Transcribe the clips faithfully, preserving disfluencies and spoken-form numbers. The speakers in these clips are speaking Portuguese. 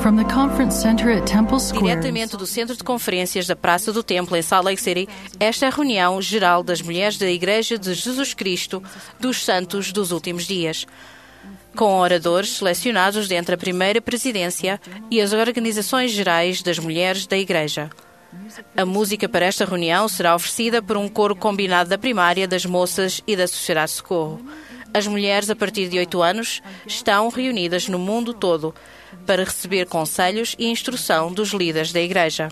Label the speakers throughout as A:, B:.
A: From the conference center at Temple Square.
B: Diretamente do Centro de Conferências da Praça do Templo em Salt Lake City, esta é a reunião geral das mulheres da Igreja de Jesus Cristo dos Santos dos Últimos Dias, com oradores selecionados dentre a primeira presidência e as organizações gerais das mulheres da Igreja. A música para esta reunião será oferecida por um coro combinado da primária, das moças e da Sociedade de Socorro. As mulheres a partir de oito anos estão reunidas no mundo todo para receber conselhos e instrução dos líderes da Igreja.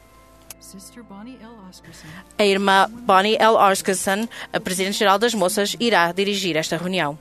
B: A irmã Bonnie L. Oscarson, a Presidente-Geral das Moças, irá dirigir esta reunião.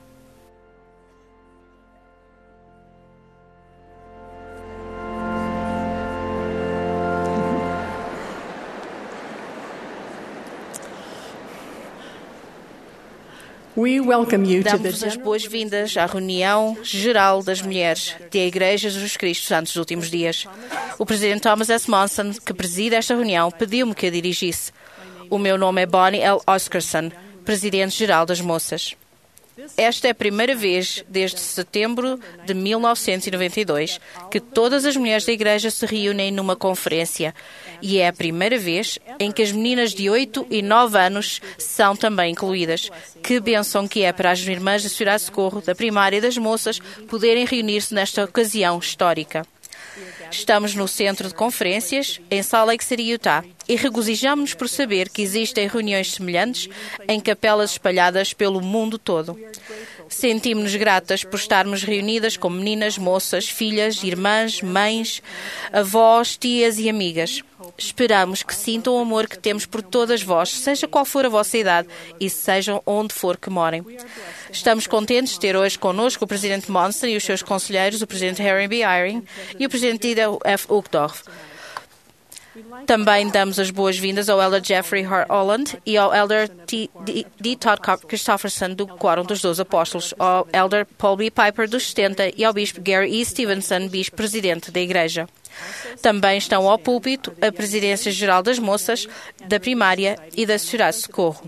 B: Damos as boas-vindas à reunião geral das mulheres da Igreja de Jesus Cristo Santos dos Últimos Dias. O Presidente Thomas S. Monson, que preside esta reunião, pediu-me que a dirigisse. O meu nome é Bonnie L. Oscarson, Presidente-Geral das Moças. Esta é a primeira vez, desde setembro de mil novecentos e noventa e dois, que todas as mulheres da Igreja se reúnem numa conferência. E é a primeira vez em que as meninas de oito e nove anos são também incluídas. Que bênção que é para as irmãs da Sociedade de Socorro, da primária e das moças poderem reunir-se nesta ocasião histórica. Estamos no Centro de Conferências, em Salt Lake City, Utah, e regozijamos-nos por saber que existem reuniões semelhantes em capelas espalhadas pelo mundo todo. Sentimos-nos gratas por estarmos reunidas com meninas, moças, filhas, irmãs, mães, avós, tias e amigas. Esperamos que sintam o amor que temos por todas vós, seja qual for a vossa idade e sejam onde for que morem. Estamos contentes de ter hoje connosco o Presidente Monson e os seus conselheiros, o Presidente Harry B. Eyring e o Presidente Ida F. Uchtdorf. Também damos as boas-vindas ao Elder Jeffrey Hart Holland e ao Elder T. D. Todd Christofferson do Quórum dos Doze Apóstolos, ao Elder Paul B. Piper dos setenta e ao Bispo Gary E. Stevenson, Bispo-Presidente da Igreja. Também estão ao púlpito a Presidência-Geral das Moças, da Primária e da Sociedade de Socorro.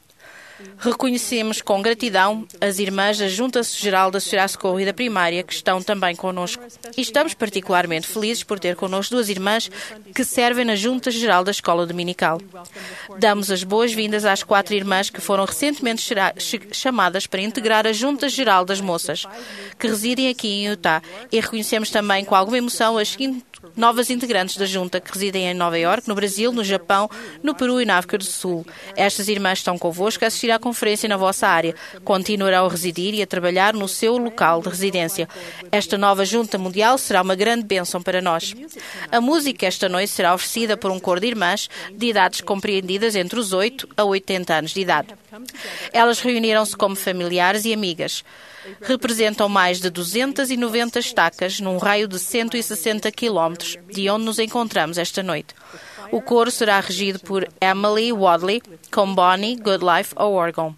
B: Reconhecemos com gratidão as irmãs da Junta-Geral da Sociedade de Socorro e da Primária que estão também connosco. E estamos particularmente felizes por ter connosco duas irmãs que servem na Junta-Geral da Escola Dominical. Damos as boas-vindas às quatro irmãs que foram recentemente chamadas para integrar a Junta-Geral das Moças, que residem aqui em Utah, e reconhecemos também com alguma emoção as seguintes novas integrantes da Junta que residem em Nova Iorque, no Brasil, no Japão, no Peru e na África do Sul. Estas irmãs estão convosco a assistir à conferência na vossa área. Continuarão a residir e a trabalhar no seu local de residência. Esta nova Junta Mundial será uma grande bênção para nós. A música esta noite será oferecida por um coro de irmãs de idades compreendidas entre os oito a oitenta anos de idade. Elas reuniram-se como familiares e amigas. Representam mais de duzentas e noventa estacas num raio de cento e sessenta quilómetros de onde nos encontramos esta noite. O coro será regido por Emily Wadley, com Bonnie Goodlife ao órgão.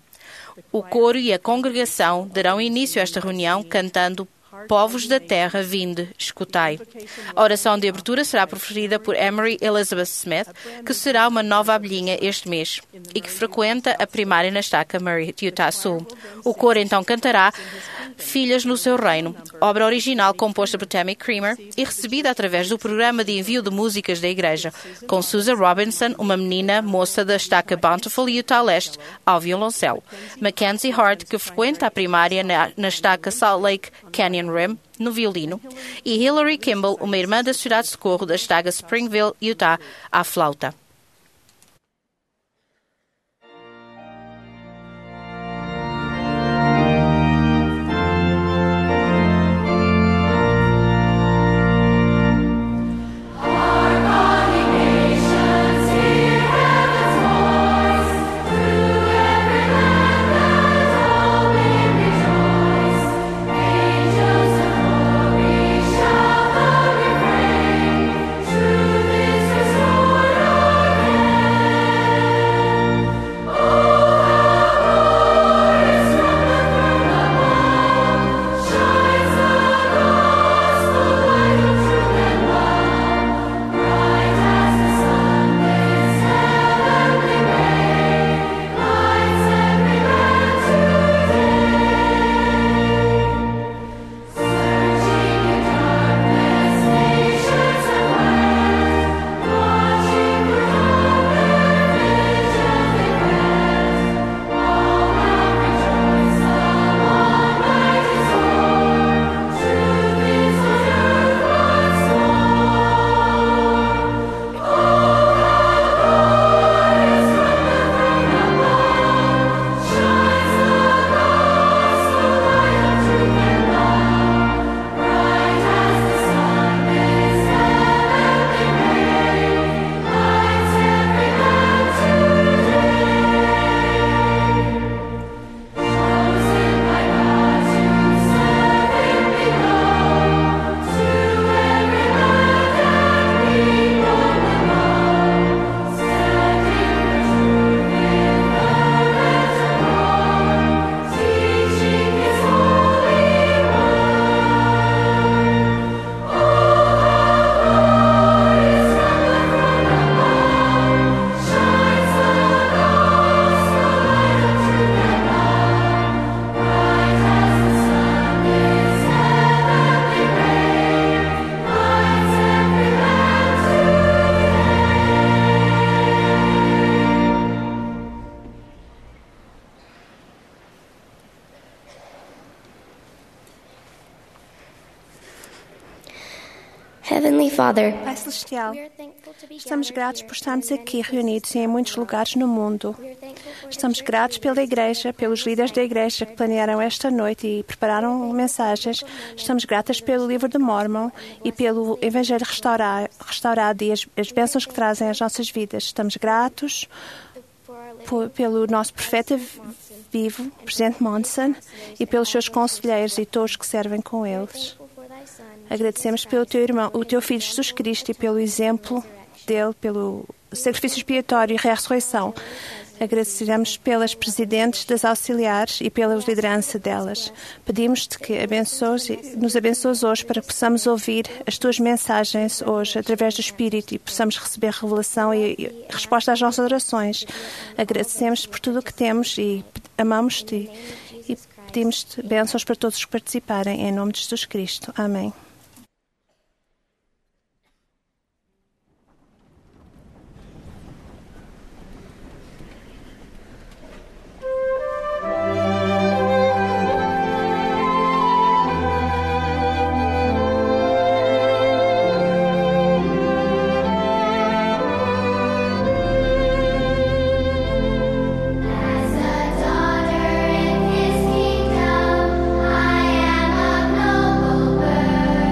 B: O coro e a congregação darão início a esta reunião cantando Povos da Terra, vinde, escutai. A oração de abertura será proferida por Emery Elizabeth Smith, que será uma nova abelhinha este mês e que frequenta a primária na estaca Murray, Utah Sul. O coro então cantará Filhas no Seu Reino, obra original composta por Tammy Creamer e recebida através do programa de envio de músicas da Igreja, com Susan Robinson, uma menina moça da estaca Bountiful, Utah Leste, ao violoncelo. Mackenzie Hart, que frequenta a primária na, na estaca Salt Lake Canyon Rim, no violino, e Hillary Kimball, uma irmã da Sociedade de Socorro da estaca Springville, Utah, à flauta.
C: Truth is restored. Heavenly Father,
D: Pai Celestial, estamos gratos por estarmos aqui reunidos em muitos lugares no mundo. Estamos gratos pela Igreja, pelos líderes da Igreja que planearam esta noite e prepararam mensagens. Estamos gratas pelo livro de Mormon e pelo Evangelho restaurado, restaurado e as, as bênçãos que trazem às nossas vidas. Estamos gratos por, pelo nosso profeta vivo, Presidente Monson, e pelos seus conselheiros e todos que servem com eles. Agradecemos pelo teu irmão, o teu filho Jesus Cristo, e pelo exemplo dele, pelo sacrifício expiatório e ressurreição. Agradecemos pelas presidentes das auxiliares e pela liderança delas. Pedimos-te que abençoes, nos abençoes hoje para que possamos ouvir as tuas mensagens hoje através do Espírito e possamos receber revelação e, e resposta às nossas orações. Agradecemos por tudo o que temos e amamos-te e, e pedimos-te bênçãos para todos os que participarem. Em nome de Jesus Cristo. Amém.
E: Daughter in his kingdom, I am of noble birth.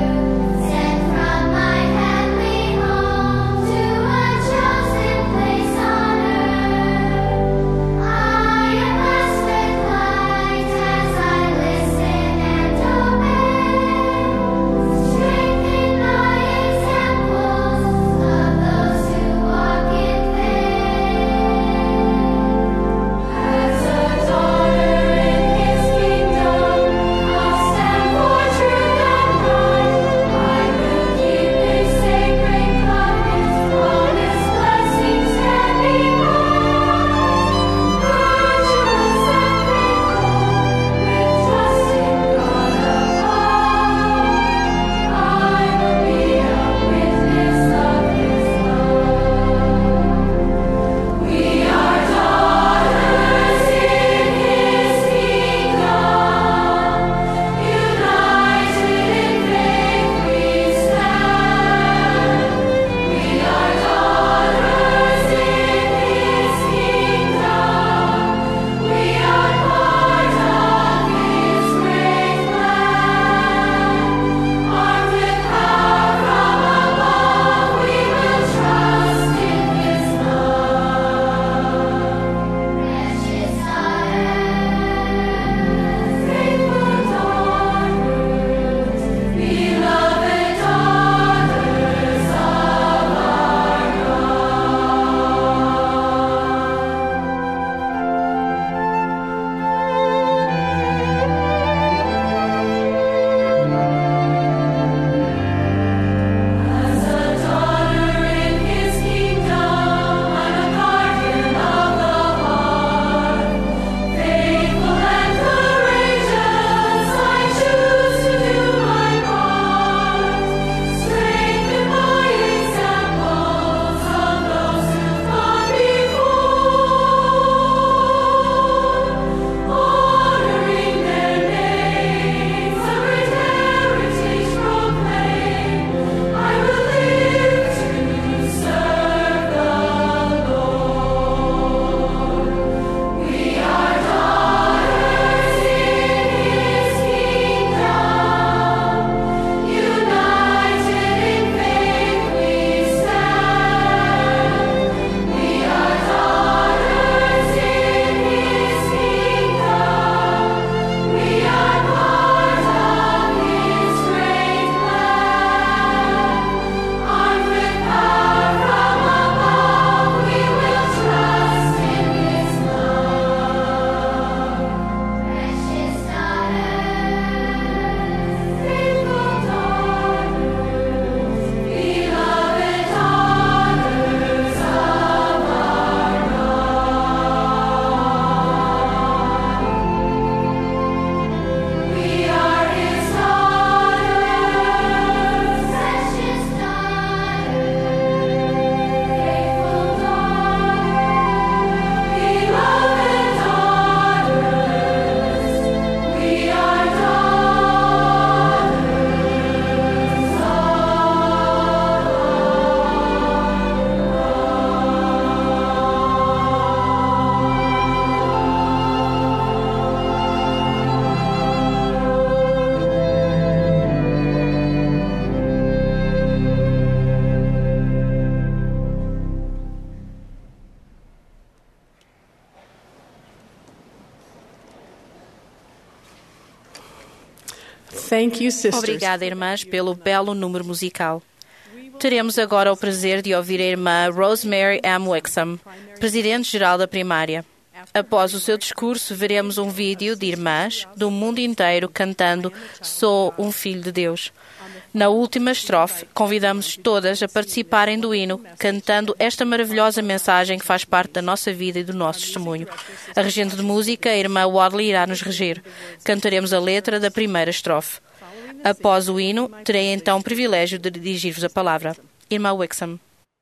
C: Thank you, sisters.
B: Obrigada, irmãs, pelo belo número musical. Teremos agora o prazer de ouvir a irmã Rosemary M. Wixom, Presidente-Geral da Primária. Após o seu discurso, veremos um vídeo de irmãs do mundo inteiro cantando Sou um Filho de Deus. Na última estrofe, convidamos todas a participarem do hino, cantando esta maravilhosa mensagem que faz parte da nossa vida e do nosso testemunho. A regente de música, a irmã Wadley, irá nos reger. Cantaremos a letra da primeira estrofe. Após o hino, terei então o privilégio de dirigir-vos a palavra. Irmã Wixom.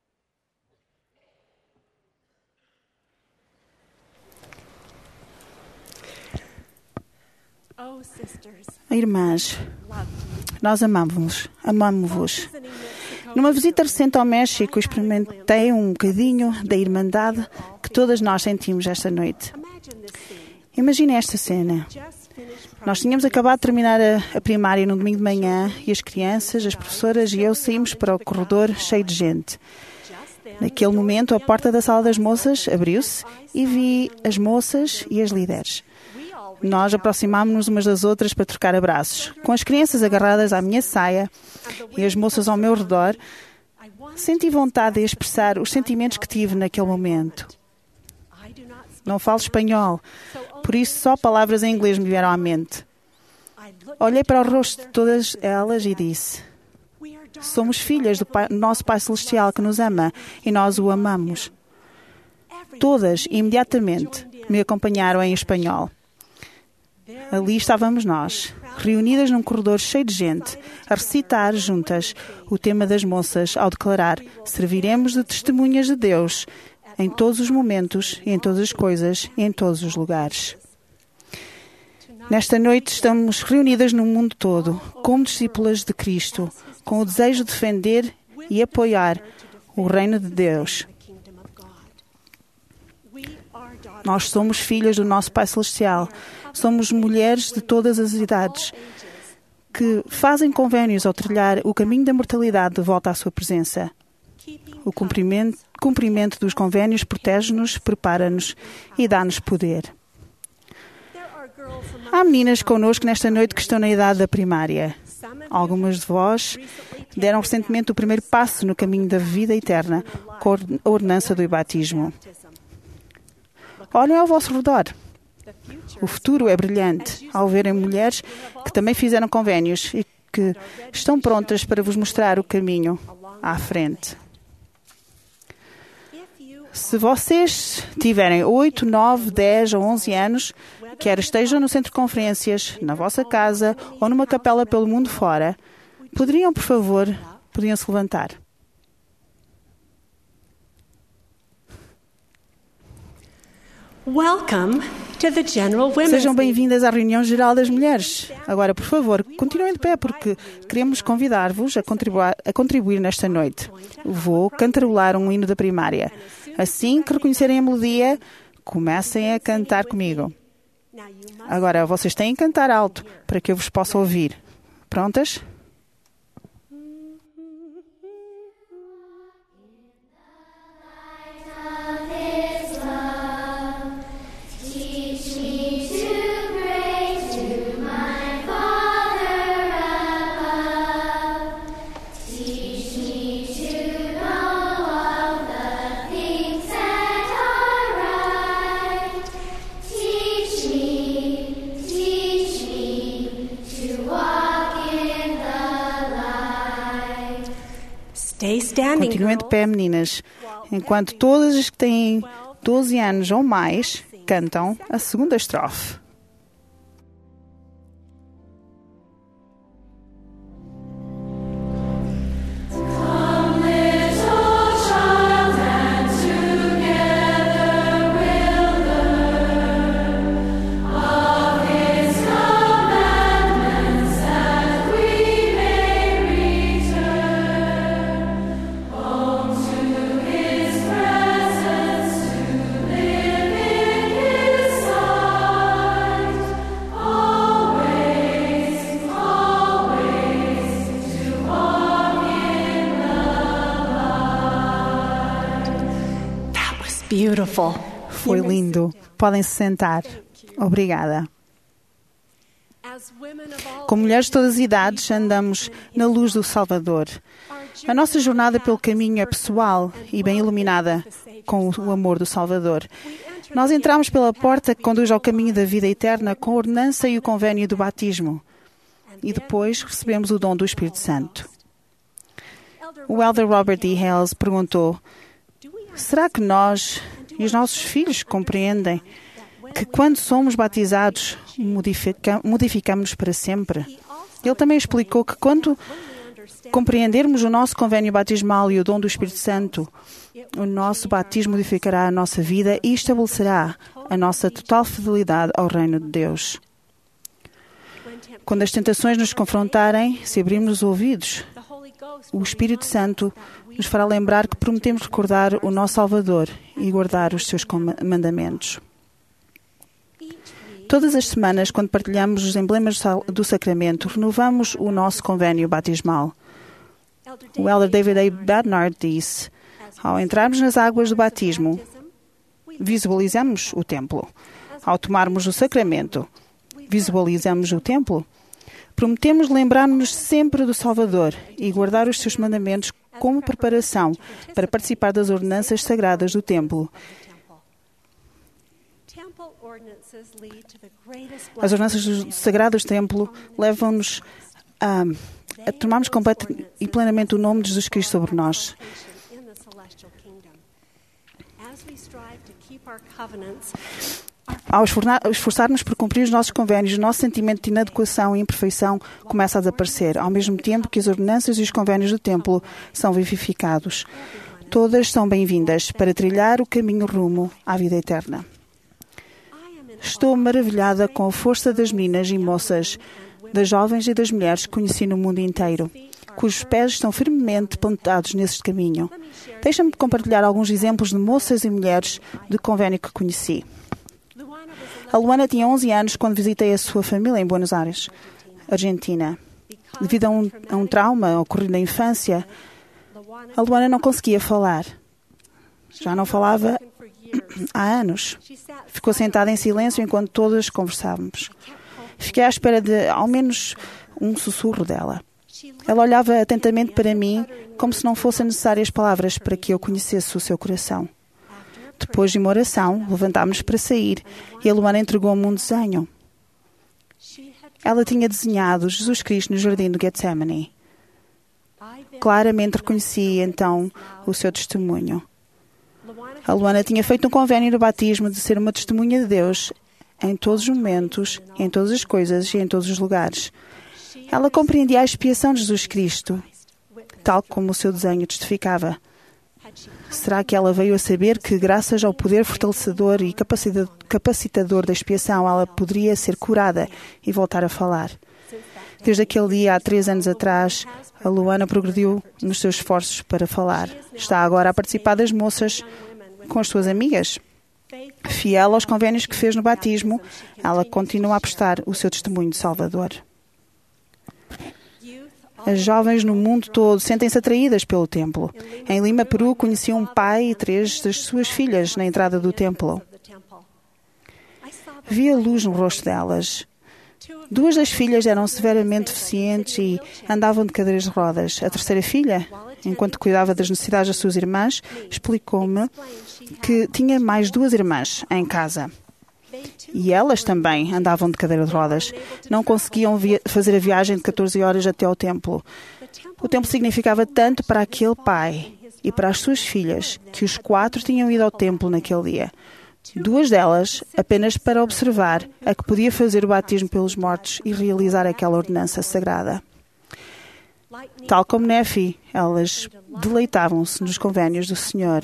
E: Irmãs, nós amamos-vos, amamos-vos. Numa visita recente ao México, experimentei um bocadinho da irmandade que todas nós sentimos esta noite. Imaginem esta cena. Nós tínhamos acabado de terminar a, a primária no domingo de manhã e as crianças, as professoras e eu saímos para o corredor cheio de gente. Naquele momento, a porta da sala das moças abriu-se e vi as moças e as líderes. Nós aproximámos-nos umas das outras para trocar abraços. Com as crianças agarradas à minha saia e as moças ao meu redor, senti vontade de expressar os sentimentos que tive naquele momento. Não falo espanhol, por isso só palavras em inglês me vieram à mente. Olhei para o rosto de todas elas e disse: somos filhas do pai, nosso Pai Celestial que nos ama e nós o amamos. Todas, imediatamente, me acompanharam em espanhol. Ali estávamos nós, reunidas num corredor cheio de gente, a recitar juntas o tema das moças ao declarar: serviremos de testemunhas de Deus em todos os momentos, e em todas as coisas e em todos os lugares. Nesta noite estamos reunidas no mundo todo, como discípulas de Cristo, com o desejo de defender e apoiar o reino de Deus. Nós somos filhas do nosso Pai Celestial. Somos mulheres de todas as idades que fazem convénios ao trilhar o caminho da mortalidade de volta à sua presença. O cumprimento, cumprimento dos convénios protege-nos, prepara-nos e dá-nos poder. Há meninas connosco nesta noite que estão na idade da primária. Algumas de vós deram recentemente o primeiro passo no caminho da vida eterna com a ordenança do batismo. Olhem ao vosso redor. O futuro é brilhante ao verem mulheres que também fizeram convénios e que estão prontas para vos mostrar o caminho à frente. Se vocês tiverem oito, nove, dez ou onze anos, quer estejam no centro de conferências, na vossa casa ou numa capela pelo mundo fora, poderiam, por favor, poderiam se levantar.
C: Welcome to the General Women's
E: Sejam bem-vindas à reunião geral das mulheres. Agora, por favor, continuem de pé porque queremos convidar-vos a contribuir, a contribuir nesta noite. Vou cantarolar um hino da primária. Assim que reconhecerem a melodia, comecem a cantar comigo. Agora, vocês têm que cantar alto para que eu vos possa ouvir. Prontas? Continuem de pé, meninas, enquanto todas as que têm doze anos ou mais cantam a segunda estrofe. Foi lindo. Podem se sentar. Obrigada. Como mulheres de todas as idades, andamos na luz do Salvador. A nossa jornada pelo caminho é pessoal e bem iluminada com o amor do Salvador. Nós entramos pela porta que conduz ao caminho da vida eterna com a ordenança e o convênio do batismo. E depois recebemos o dom do Espírito Santo. O elder Robert D. Hales perguntou: será que nós e os nossos filhos compreendem que quando somos batizados modifica, modificamos-nos para sempre? Ele também explicou que quando compreendermos o nosso convênio batismal e o dom do Espírito Santo, o nosso batismo modificará a nossa vida e estabelecerá a nossa total fidelidade ao reino de Deus. Quando as tentações nos confrontarem, se abrirmos os ouvidos, o Espírito Santo nos fará lembrar que prometemos recordar o nosso Salvador e guardar os seus mandamentos. Todas as semanas, quando partilhamos os emblemas do sacramento, renovamos o nosso convênio batismal. O elder David A. Bednar disse: ao entrarmos nas águas do batismo, visualizamos o templo. Ao tomarmos o sacramento, visualizamos o templo. Prometemos lembrar-nos sempre do Salvador e guardar os seus mandamentos como preparação para participar das ordenanças sagradas do templo. As ordenanças sagradas do templo levam-nos a, a tomarmos completo e plenamente o nome de Jesus Cristo sobre nós. Ao esforçar-nos por cumprir os nossos convênios, o nosso sentimento de inadequação e imperfeição começa a desaparecer, ao mesmo tempo que as ordenanças e os convênios do templo são vivificados. Todas são bem-vindas para trilhar o caminho rumo à vida eterna. Estou maravilhada com a força das meninas e moças, das jovens e das mulheres que conheci no mundo inteiro, cujos pés estão firmemente plantados nesse caminho. Deixa-me compartilhar alguns exemplos de moças e mulheres de convênio que conheci. A Luana tinha onze anos quando visitei a sua família em Buenos Aires, Argentina. Devido a um, a um trauma ocorrido na infância, a Luana não conseguia falar. Já não falava há anos. Ficou sentada em silêncio enquanto todas conversávamos. Fiquei à espera de, ao menos, um sussurro dela. Ela olhava atentamente para mim, como se não fossem necessárias palavras para que eu conhecesse o seu coração. Depois de uma oração, levantámos para sair e a Luana entregou-me um desenho. Ela tinha desenhado Jesus Cristo no jardim do Getsemane. Claramente reconheci, então, o seu testemunho. A Luana tinha feito um convênio no batismo de ser uma testemunha de Deus em todos os momentos, em todas as coisas e em todos os lugares. Ela compreendia a expiação de Jesus Cristo, tal como o seu desenho testificava. Será que ela veio a saber que, graças ao poder fortalecedor e capacitador da expiação, ela poderia ser curada e voltar a falar? Desde aquele dia, há três anos atrás, a Luana progrediu nos seus esforços para falar. Está agora a participar das moças com as suas amigas. Fiel aos convênios que fez no batismo, ela continua a prestar o seu testemunho de Salvador. As jovens no mundo todo sentem-se atraídas pelo templo. Em Lima, Peru, conheci um pai e três das suas filhas na entrada do templo. Vi a luz no rosto delas. Duas das filhas eram severamente deficientes e andavam de cadeiras de rodas. A terceira filha, enquanto cuidava das necessidades das suas irmãs, explicou-me que tinha mais duas irmãs em casa. E elas também andavam de cadeira de rodas. Não conseguiam fazer a viagem de catorze horas até ao templo. O templo significava tanto para aquele pai e para as suas filhas que os quatro tinham ido ao templo naquele dia. Duas delas apenas para observar a que podia fazer o batismo pelos mortos e realizar aquela ordenança sagrada. Tal como Nefi, elas deleitavam-se nos convênios do Senhor.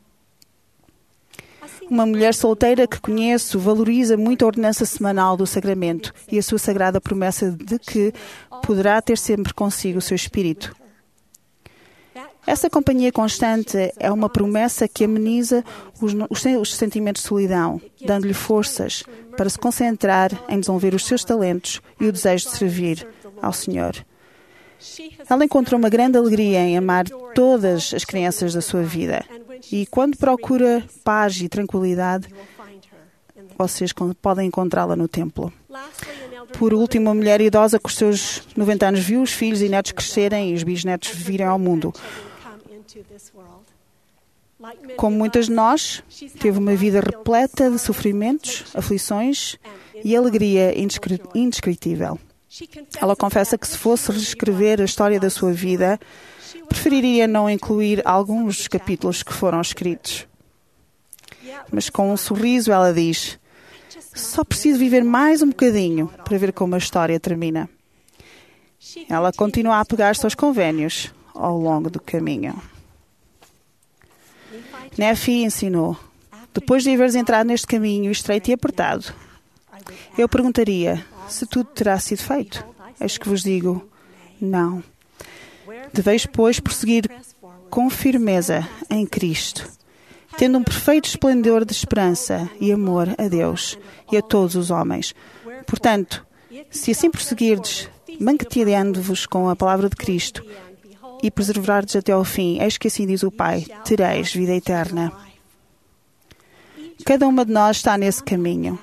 E: Uma mulher solteira que conheço valoriza muito a ordenança semanal do sacramento e a sua sagrada promessa de que poderá ter sempre consigo o seu espírito. Essa companhia constante é uma promessa que ameniza os, os, os sentimentos de solidão, dando-lhe forças para se concentrar em desenvolver os seus talentos e o desejo de servir ao Senhor. Ela encontrou uma grande alegria em amar todas as crianças da sua vida. E quando procura paz e tranquilidade, vocês podem encontrá-la no templo. Por último, a mulher idosa com os seus noventa anos viu os filhos e netos crescerem e os bisnetos virem ao mundo. Como muitas de nós, teve uma vida repleta de sofrimentos, aflições e alegria indescri- indescritível. Ela confessa que, se fosse reescrever a história da sua vida, preferiria não incluir alguns dos capítulos que foram escritos. Mas com um sorriso ela diz: só preciso viver mais um bocadinho para ver como a história termina. Ela continua a apegar-se aos convénios ao longo do caminho. Nefi ensinou: depois de haveres entrado neste caminho estreito e apertado, eu perguntaria se tudo terá sido feito. Eis que vos digo, não. Deveis, pois, prosseguir com firmeza em Cristo, tendo um perfeito esplendor de esperança e amor a Deus e a todos os homens. Portanto, se assim prosseguirdes, banqueteando-vos com a palavra de Cristo e perseverardes até ao fim, eis que assim diz o Pai, tereis vida eterna. Cada uma de nós está nesse caminho.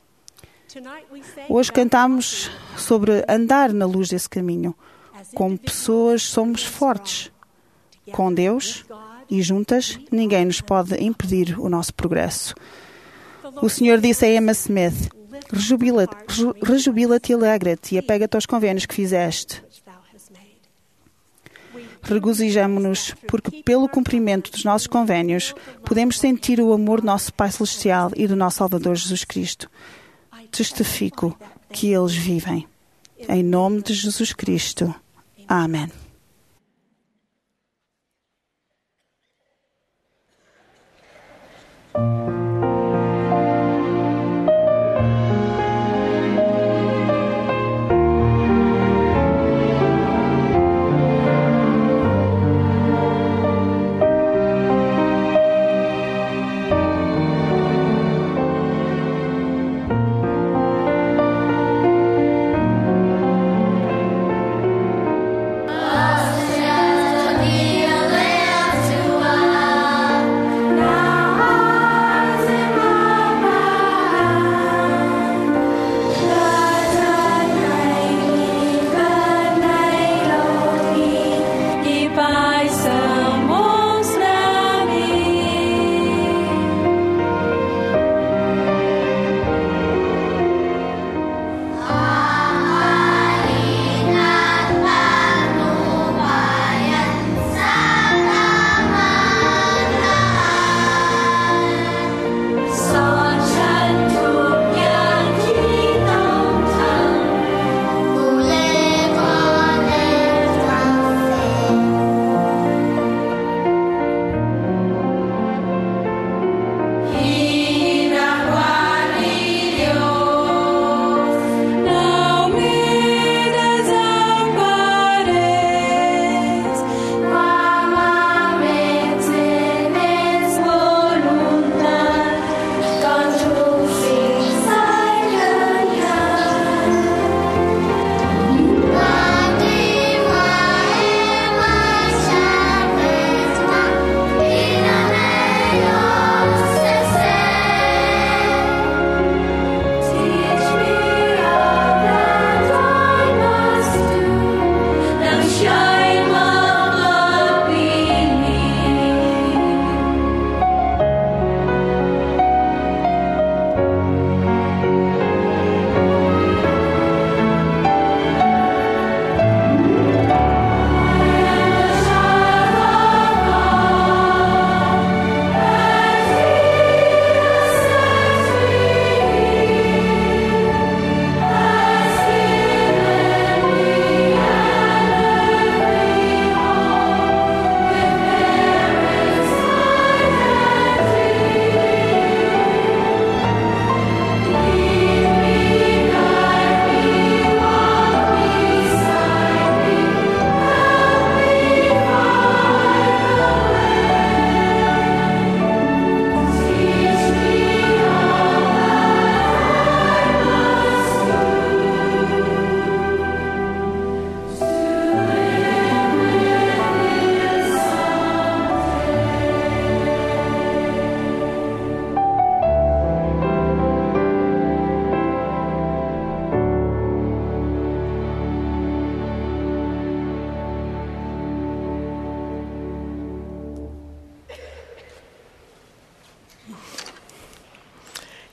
E: Hoje cantamos sobre andar na luz desse caminho. Como pessoas somos fortes. Com Deus e juntas, ninguém nos pode impedir o nosso progresso. O Senhor disse a Emma Smith: rejubila-te, rejubila-te e alegra-te e apega-te aos convênios que fizeste. Regozijamo-nos, porque pelo cumprimento dos nossos convênios podemos sentir o amor do nosso Pai Celestial e do nosso Salvador Jesus Cristo. Testifico que eles vivem. Em nome de Jesus Cristo. Amém.
F: Ah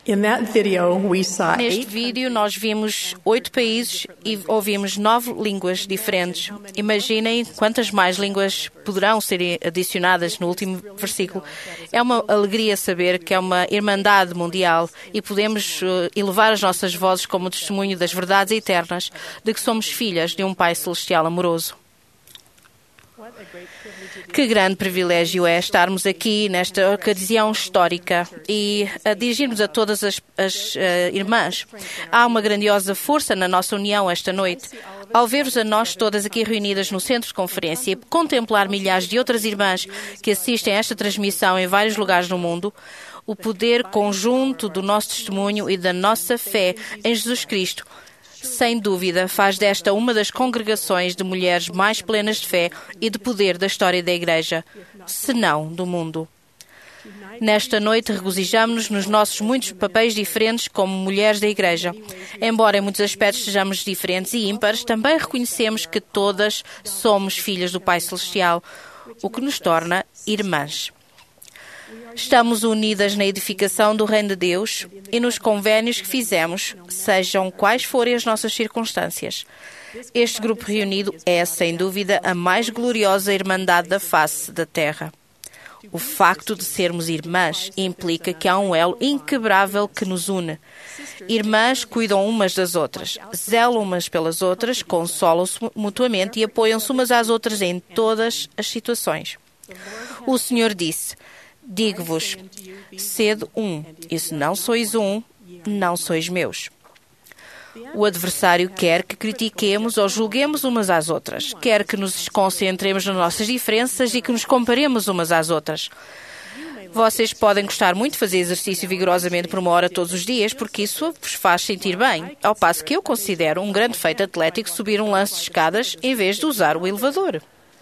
C: In that video, we saw
B: Neste
C: eight
B: vídeo, nós vimos oito países e ouvimos nove línguas diferentes. Imaginem quantas mais línguas poderão ser adicionadas no último versículo. É uma alegria saber que é uma irmandade mundial e podemos uh, elevar as nossas vozes como testemunho das verdades eternas de que somos filhas de um Pai Celestial amoroso. Que grande privilégio é estarmos aqui nesta ocasião histórica e a dirigirmos a todas as, as uh, irmãs. Há uma grandiosa força na nossa união esta noite. Ao ver-vos a nós todas aqui reunidas no centro de conferência e contemplar milhares de outras irmãs que assistem a esta transmissão em vários lugares do mundo, o poder conjunto do nosso testemunho e da nossa fé em Jesus Cristo, sem dúvida, faz desta uma das congregações de mulheres mais plenas de fé e de poder da história da Igreja, se não do mundo. Nesta noite, regozijamo-nos nos nossos muitos papéis diferentes como mulheres da Igreja. Embora em muitos aspectos sejamos diferentes e ímpares, também reconhecemos que todas somos filhas do Pai Celestial, o que nos torna irmãs. Estamos unidas na edificação do Reino de Deus e nos convénios que fizemos, sejam quais forem as nossas circunstâncias. Este grupo reunido é, sem dúvida, a mais gloriosa irmandade da face da terra. O facto de sermos irmãs implica que há um elo inquebrável que nos une. Irmãs cuidam umas das outras, zelam umas pelas outras, consolam-se mutuamente e apoiam-se umas às outras em todas as situações. O Senhor disse: digo-vos, sede um, e se não sois um, não sois meus. O adversário quer que critiquemos ou julguemos umas às outras, quer que nos concentremos nas nossas diferenças e que nos comparemos umas às outras. Vocês podem gostar muito de fazer exercício vigorosamente por uma hora todos os dias, porque isso vos faz sentir bem, ao passo que eu considero um grande feito atlético subir um lance de escadas em vez de usar o elevador.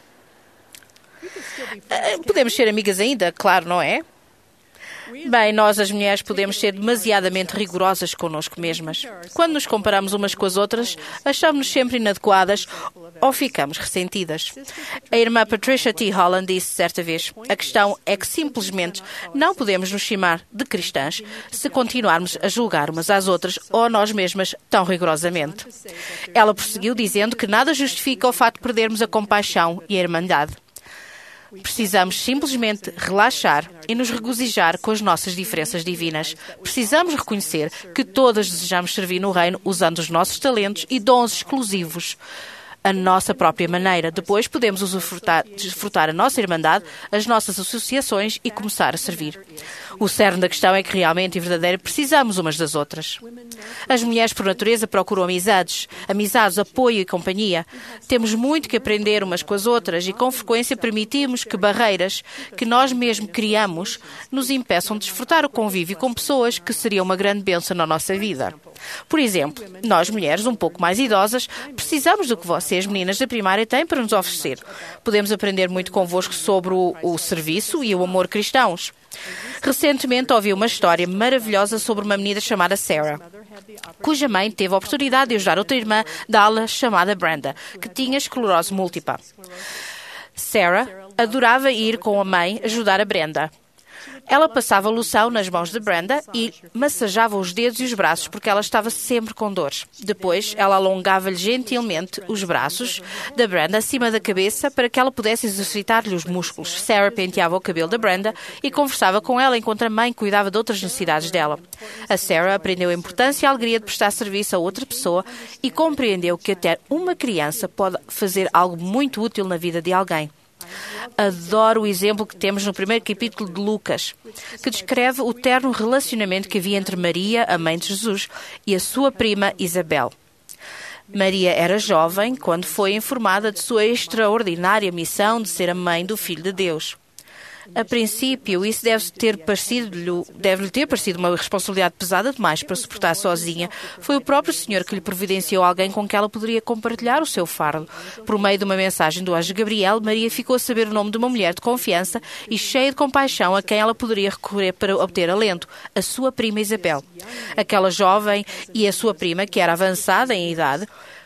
B: Podemos ser amigas ainda, claro, não é? Bem, nós as mulheres podemos ser demasiadamente rigorosas connosco mesmas. Quando nos comparamos umas com as outras, achamos-nos sempre inadequadas ou ficamos ressentidas. A irmã Patricia T. Holland disse certa vez: a questão é que simplesmente não podemos nos chamar de cristãs se continuarmos a julgar umas às outras ou a nós mesmas tão rigorosamente. Ela prosseguiu dizendo que nada justifica o fato de perdermos a compaixão e a irmandade. Precisamos simplesmente relaxar e nos regozijar com as nossas diferenças divinas. Precisamos reconhecer que todas desejamos servir no reino usando os nossos talentos e dons exclusivos, a nossa própria maneira. Depois podemos usufrutar, desfrutar a nossa irmandade, as nossas associações e começar a servir. O cerne da questão é que realmente e verdadeiro precisamos umas das outras. As mulheres, por natureza, procuram amizades, amizades, apoio e companhia. Temos muito que aprender umas com as outras e, com frequência, permitimos que barreiras que nós mesmos criamos nos impeçam de desfrutar o convívio com pessoas que seriam uma grande bênção na nossa vida. Por exemplo, nós, mulheres um pouco mais idosas, precisamos do que vocês, meninas da primária, têm para nos oferecer. Podemos aprender muito convosco sobre o, o serviço e o amor cristãos. Recentemente ouvi uma história maravilhosa sobre uma menina chamada Sarah, cuja mãe teve a oportunidade de ajudar outra irmã da ala chamada Brenda, que tinha esclerose múltipla. Sarah adorava ir com a mãe ajudar a Brenda. Ela passava loção nas mãos de Brenda e massageava os dedos e os braços porque ela estava sempre com dores. Depois, ela alongava-lhe gentilmente os braços da Brenda acima da cabeça para que ela pudesse exercitar-lhe os músculos. Sarah penteava o cabelo da Brenda e conversava com ela enquanto a mãe cuidava de outras necessidades dela. A Sarah aprendeu a importância e a alegria de prestar serviço a outra pessoa e compreendeu que até uma criança pode fazer algo muito útil na vida de alguém. Adoro o exemplo que temos no primeiro capítulo de Lucas, que descreve o terno relacionamento que havia entre Maria, a mãe de Jesus, e a sua prima Isabel. Maria era jovem quando foi informada de sua extraordinária missão de ser a mãe do Filho de Deus. A princípio, isso deve ter parecido, deve-lhe ter parecido uma responsabilidade pesada demais para suportar sozinha. Foi o próprio Senhor que lhe providenciou alguém com quem ela poderia compartilhar o seu fardo. Por meio de uma mensagem do anjo Gabriel, Maria ficou a saber o nome de uma mulher de confiança e cheia de compaixão a quem ela poderia recorrer para obter alento, a sua prima Isabel. Aquela jovem e a sua prima, que era avançada em idade,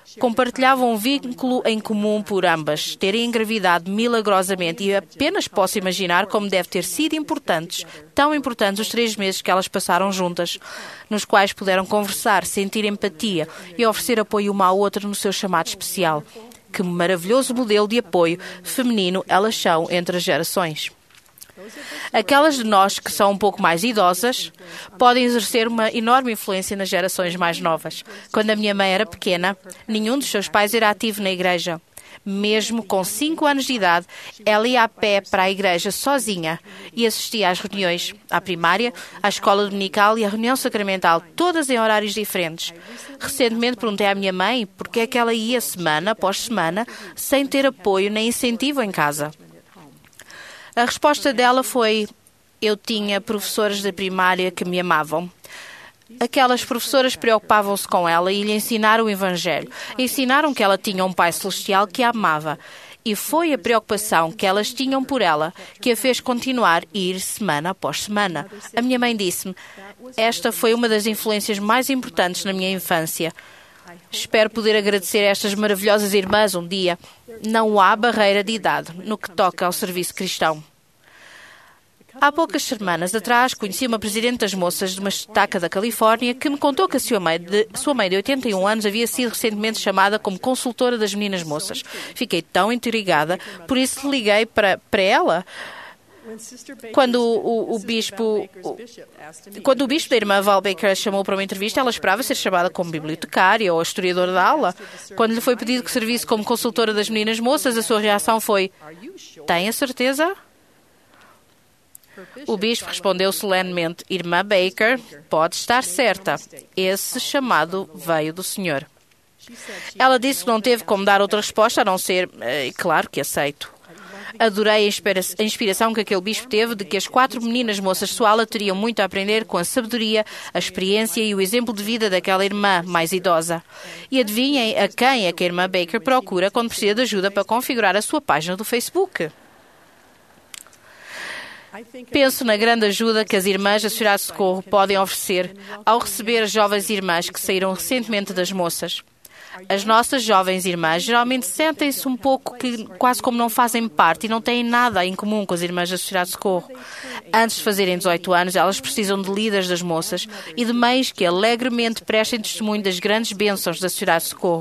B: Compartilhavam um vínculo em comum por ambas, terem engravidado milagrosamente, e apenas posso imaginar como deve ter sido importantes, tão importantes os três meses que elas passaram juntas, nos quais puderam conversar, sentir empatia e oferecer apoio uma à outra no seu chamado especial. Que maravilhoso modelo de apoio feminino elas são entre as gerações. Aquelas de nós que são um pouco mais idosas podem exercer uma enorme influência nas gerações mais novas. Quando a minha mãe era pequena, nenhum dos seus pais era ativo na igreja. Mesmo com cinco anos de idade, ela ia a pé para a igreja sozinha e assistia às reuniões, à primária, à escola dominical e à reunião sacramental, todas em horários diferentes. Recentemente perguntei à minha mãe por que é que ela ia semana após semana sem ter apoio nem incentivo em casa. A resposta dela foi: eu tinha professoras da primária que me amavam. Aquelas professoras preocupavam-se com ela e lhe ensinaram o Evangelho. Ensinaram que ela tinha um Pai Celestial que a amava. E foi a preocupação que elas tinham por ela que a fez continuar a ir semana após semana. A minha mãe disse-me: esta foi uma das influências mais importantes na minha infância. Espero poder agradecer a estas maravilhosas irmãs um dia. Não há barreira de idade no que toca ao serviço cristão. Há poucas semanas atrás, conheci uma presidente das moças de uma estaca da Califórnia que me contou que a sua mãe, de, sua mãe de oitenta e um anos havia sido recentemente chamada como consultora das meninas moças. Fiquei tão intrigada, por isso liguei para, para ela. Quando o, o, o bispo o, quando o bispo da irmã Val Baker a chamou para uma entrevista, ela esperava ser chamada como bibliotecária ou historiadora da aula. Quando lhe foi pedido que servisse como consultora das meninas moças, a sua reação foi: tem a certeza? O bispo respondeu solenemente: Irmã Baker, pode estar certa. Esse chamado veio do Senhor. Ela disse que não teve como dar outra resposta a não ser: eh, claro que aceito. Adorei a, inspira a inspiração que aquele bispo teve de que as quatro meninas moças de sua ala teriam muito a aprender com a sabedoria, a experiência e o exemplo de vida daquela irmã mais idosa. E adivinhem a quem é que a irmã Baker procura quando precisa de ajuda para configurar a sua página do Facebook. Penso na grande ajuda que as irmãs da Sociedade de Socorro podem oferecer ao receber as jovens irmãs que saíram recentemente das moças. As nossas jovens irmãs geralmente sentem-se um pouco que, quase como não fazem parte e não têm nada em comum com as irmãs da Sociedade de Socorro. Antes de fazerem dezoito anos, elas precisam de líderes das moças e de meios que alegremente prestem testemunho das grandes bênçãos da Sociedade de Socorro.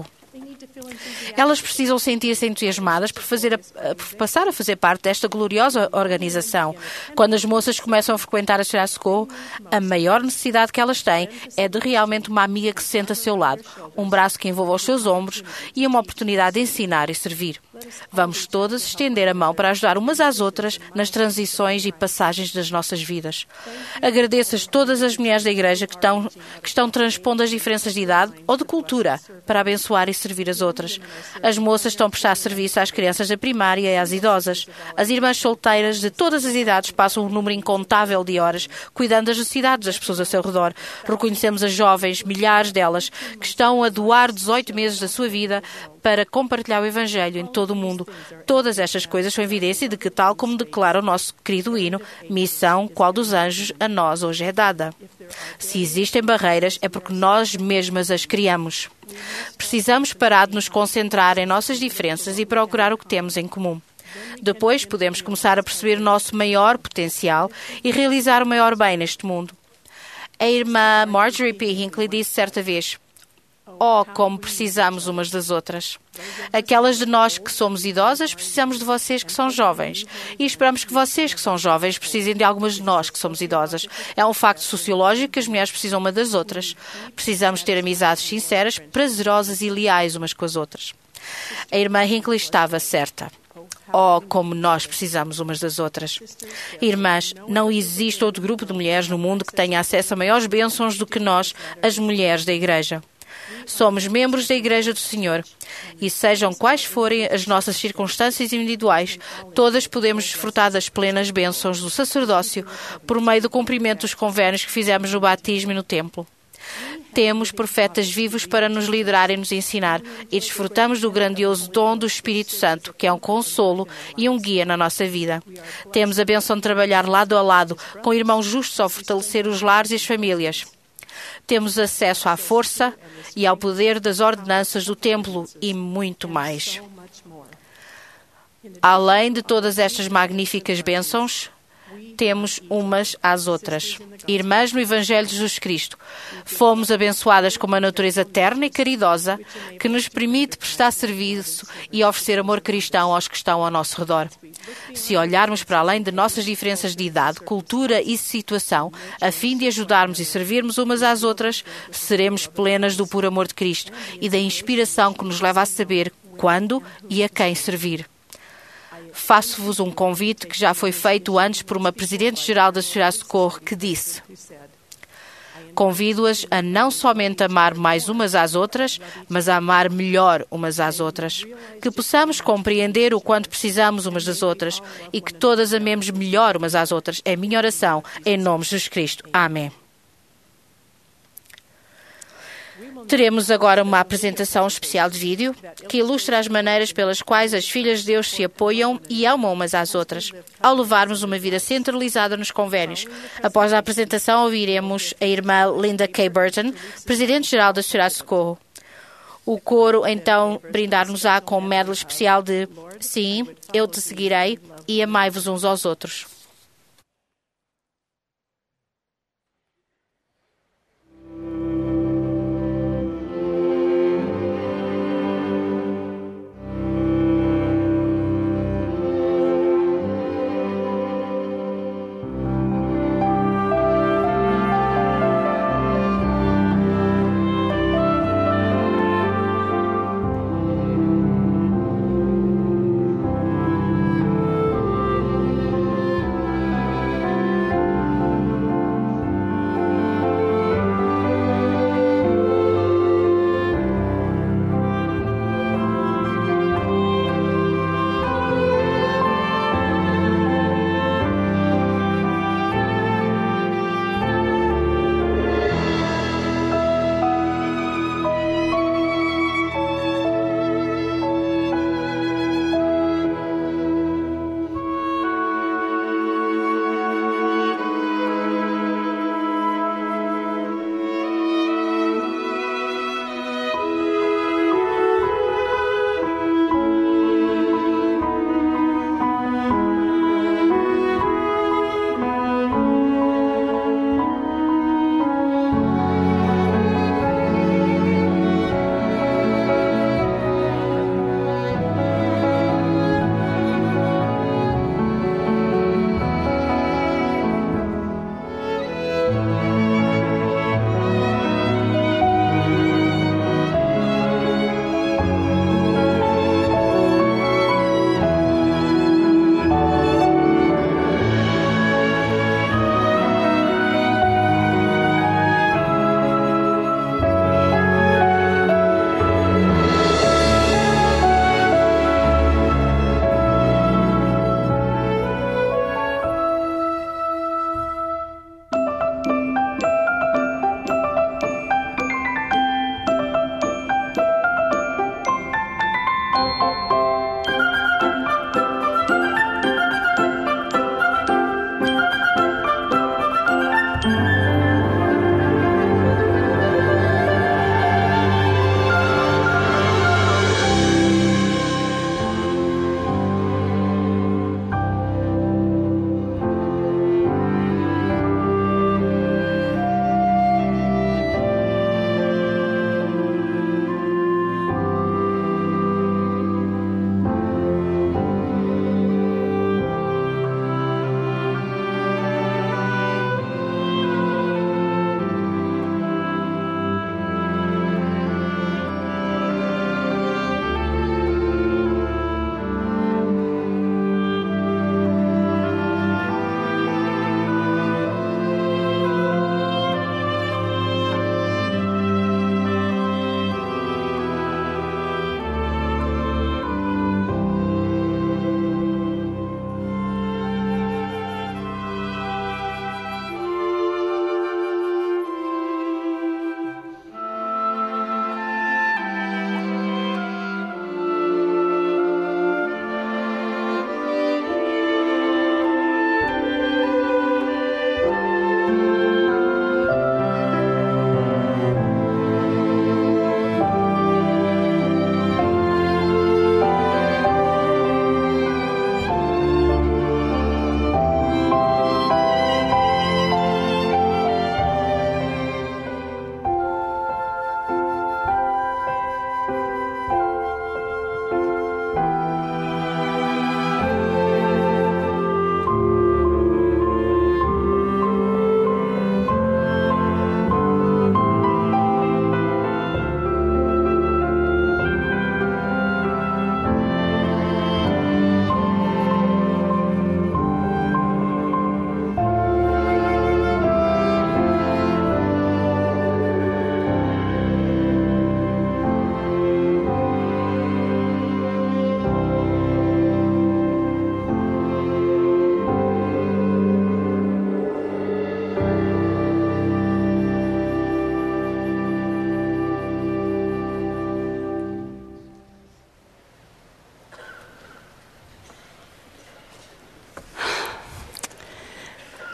B: Elas precisam sentir-se entusiasmadas por, fazer a, por passar a fazer parte desta gloriosa organização. Quando as moças começam a frequentar a Sociedade de Socorro, a maior necessidade que elas têm é de realmente uma amiga que se senta a seu lado, um braço que envolva os seus ombros e uma oportunidade de ensinar e servir. Vamos todas estender a mão para ajudar umas às outras nas transições e passagens das nossas vidas. Agradeço a todas as mulheres da igreja que estão, que estão transpondo as diferenças de idade ou de cultura para abençoar e servir as outras. As moças estão a prestar serviço às crianças da primária e às idosas. As irmãs solteiras de todas as idades passam um número incontável de horas cuidando das necessidades das pessoas ao seu redor. Reconhecemos as jovens, milhares delas, que estão a doar dezoito meses da sua vida para compartilhar o Evangelho em todo o mundo. Todas estas coisas são evidência de que, tal como declara o nosso querido hino, missão qual dos anjos a nós hoje é dada. Se existem barreiras, é porque nós mesmas as criamos. Precisamos parar de nos concentrar em nossas diferenças e procurar o que temos em comum. Depois podemos começar a perceber o nosso maior potencial e realizar o maior bem neste mundo. A irmã Marjorie P. Hinckley disse certa vez: oh, como precisamos umas das outras. Aquelas de nós que somos idosas precisamos de vocês que são jovens. E esperamos que vocês que são jovens precisem de algumas de nós que somos idosas. É um facto sociológico que as mulheres precisam uma das outras. Precisamos ter amizades sinceras, prazerosas e leais umas com as outras. A irmã Hinckley estava certa. Oh, como nós precisamos umas das outras. Irmãs, não existe outro grupo de mulheres no mundo que tenha acesso a maiores bênçãos do que nós, as mulheres da Igreja. Somos membros da Igreja do Senhor e, sejam quais forem as nossas circunstâncias individuais, todas podemos desfrutar das plenas bênçãos do sacerdócio por meio do cumprimento dos convênios que fizemos no batismo e no templo. Temos profetas vivos para nos liderar e nos ensinar e desfrutamos do grandioso dom do Espírito Santo, que é um consolo e um guia na nossa vida. Temos a bênção de trabalhar lado a lado com irmãos justos ao fortalecer os lares e as famílias. Temos acesso à força e ao poder das ordenanças do templo e muito mais. Além de todas estas magníficas bênçãos, temos umas às outras. Irmãs no Evangelho de Jesus Cristo, fomos abençoadas com uma natureza terna e caridosa que nos permite prestar serviço e oferecer amor cristão aos que estão ao nosso redor. Se olharmos para além de nossas diferenças de idade, cultura e situação, a fim de ajudarmos e servirmos umas às outras, seremos plenas do puro amor de Cristo e da inspiração que nos leva a saber quando e a quem servir. Faço-vos um convite que já foi feito antes por uma Presidente-Geral da Sociedade de Socorro que disse: convido-as a não somente amar mais umas às outras, mas a amar melhor umas às outras. Que possamos compreender o quanto precisamos umas das outras e que todas amemos melhor umas às outras. É a minha oração, em nome de Jesus Cristo. Amém. Teremos agora uma apresentação especial de vídeo que ilustra as maneiras pelas quais as filhas de Deus se apoiam e amam umas às outras, ao levarmos uma vida centralizada nos convênios. Após a apresentação, ouviremos a irmã Linda K. Burton, Presidente-Geral da Sociedade de Socorro. O coro, então, brindar-nos-á com um medley especial de Sim, eu te seguirei e amai-vos uns aos outros.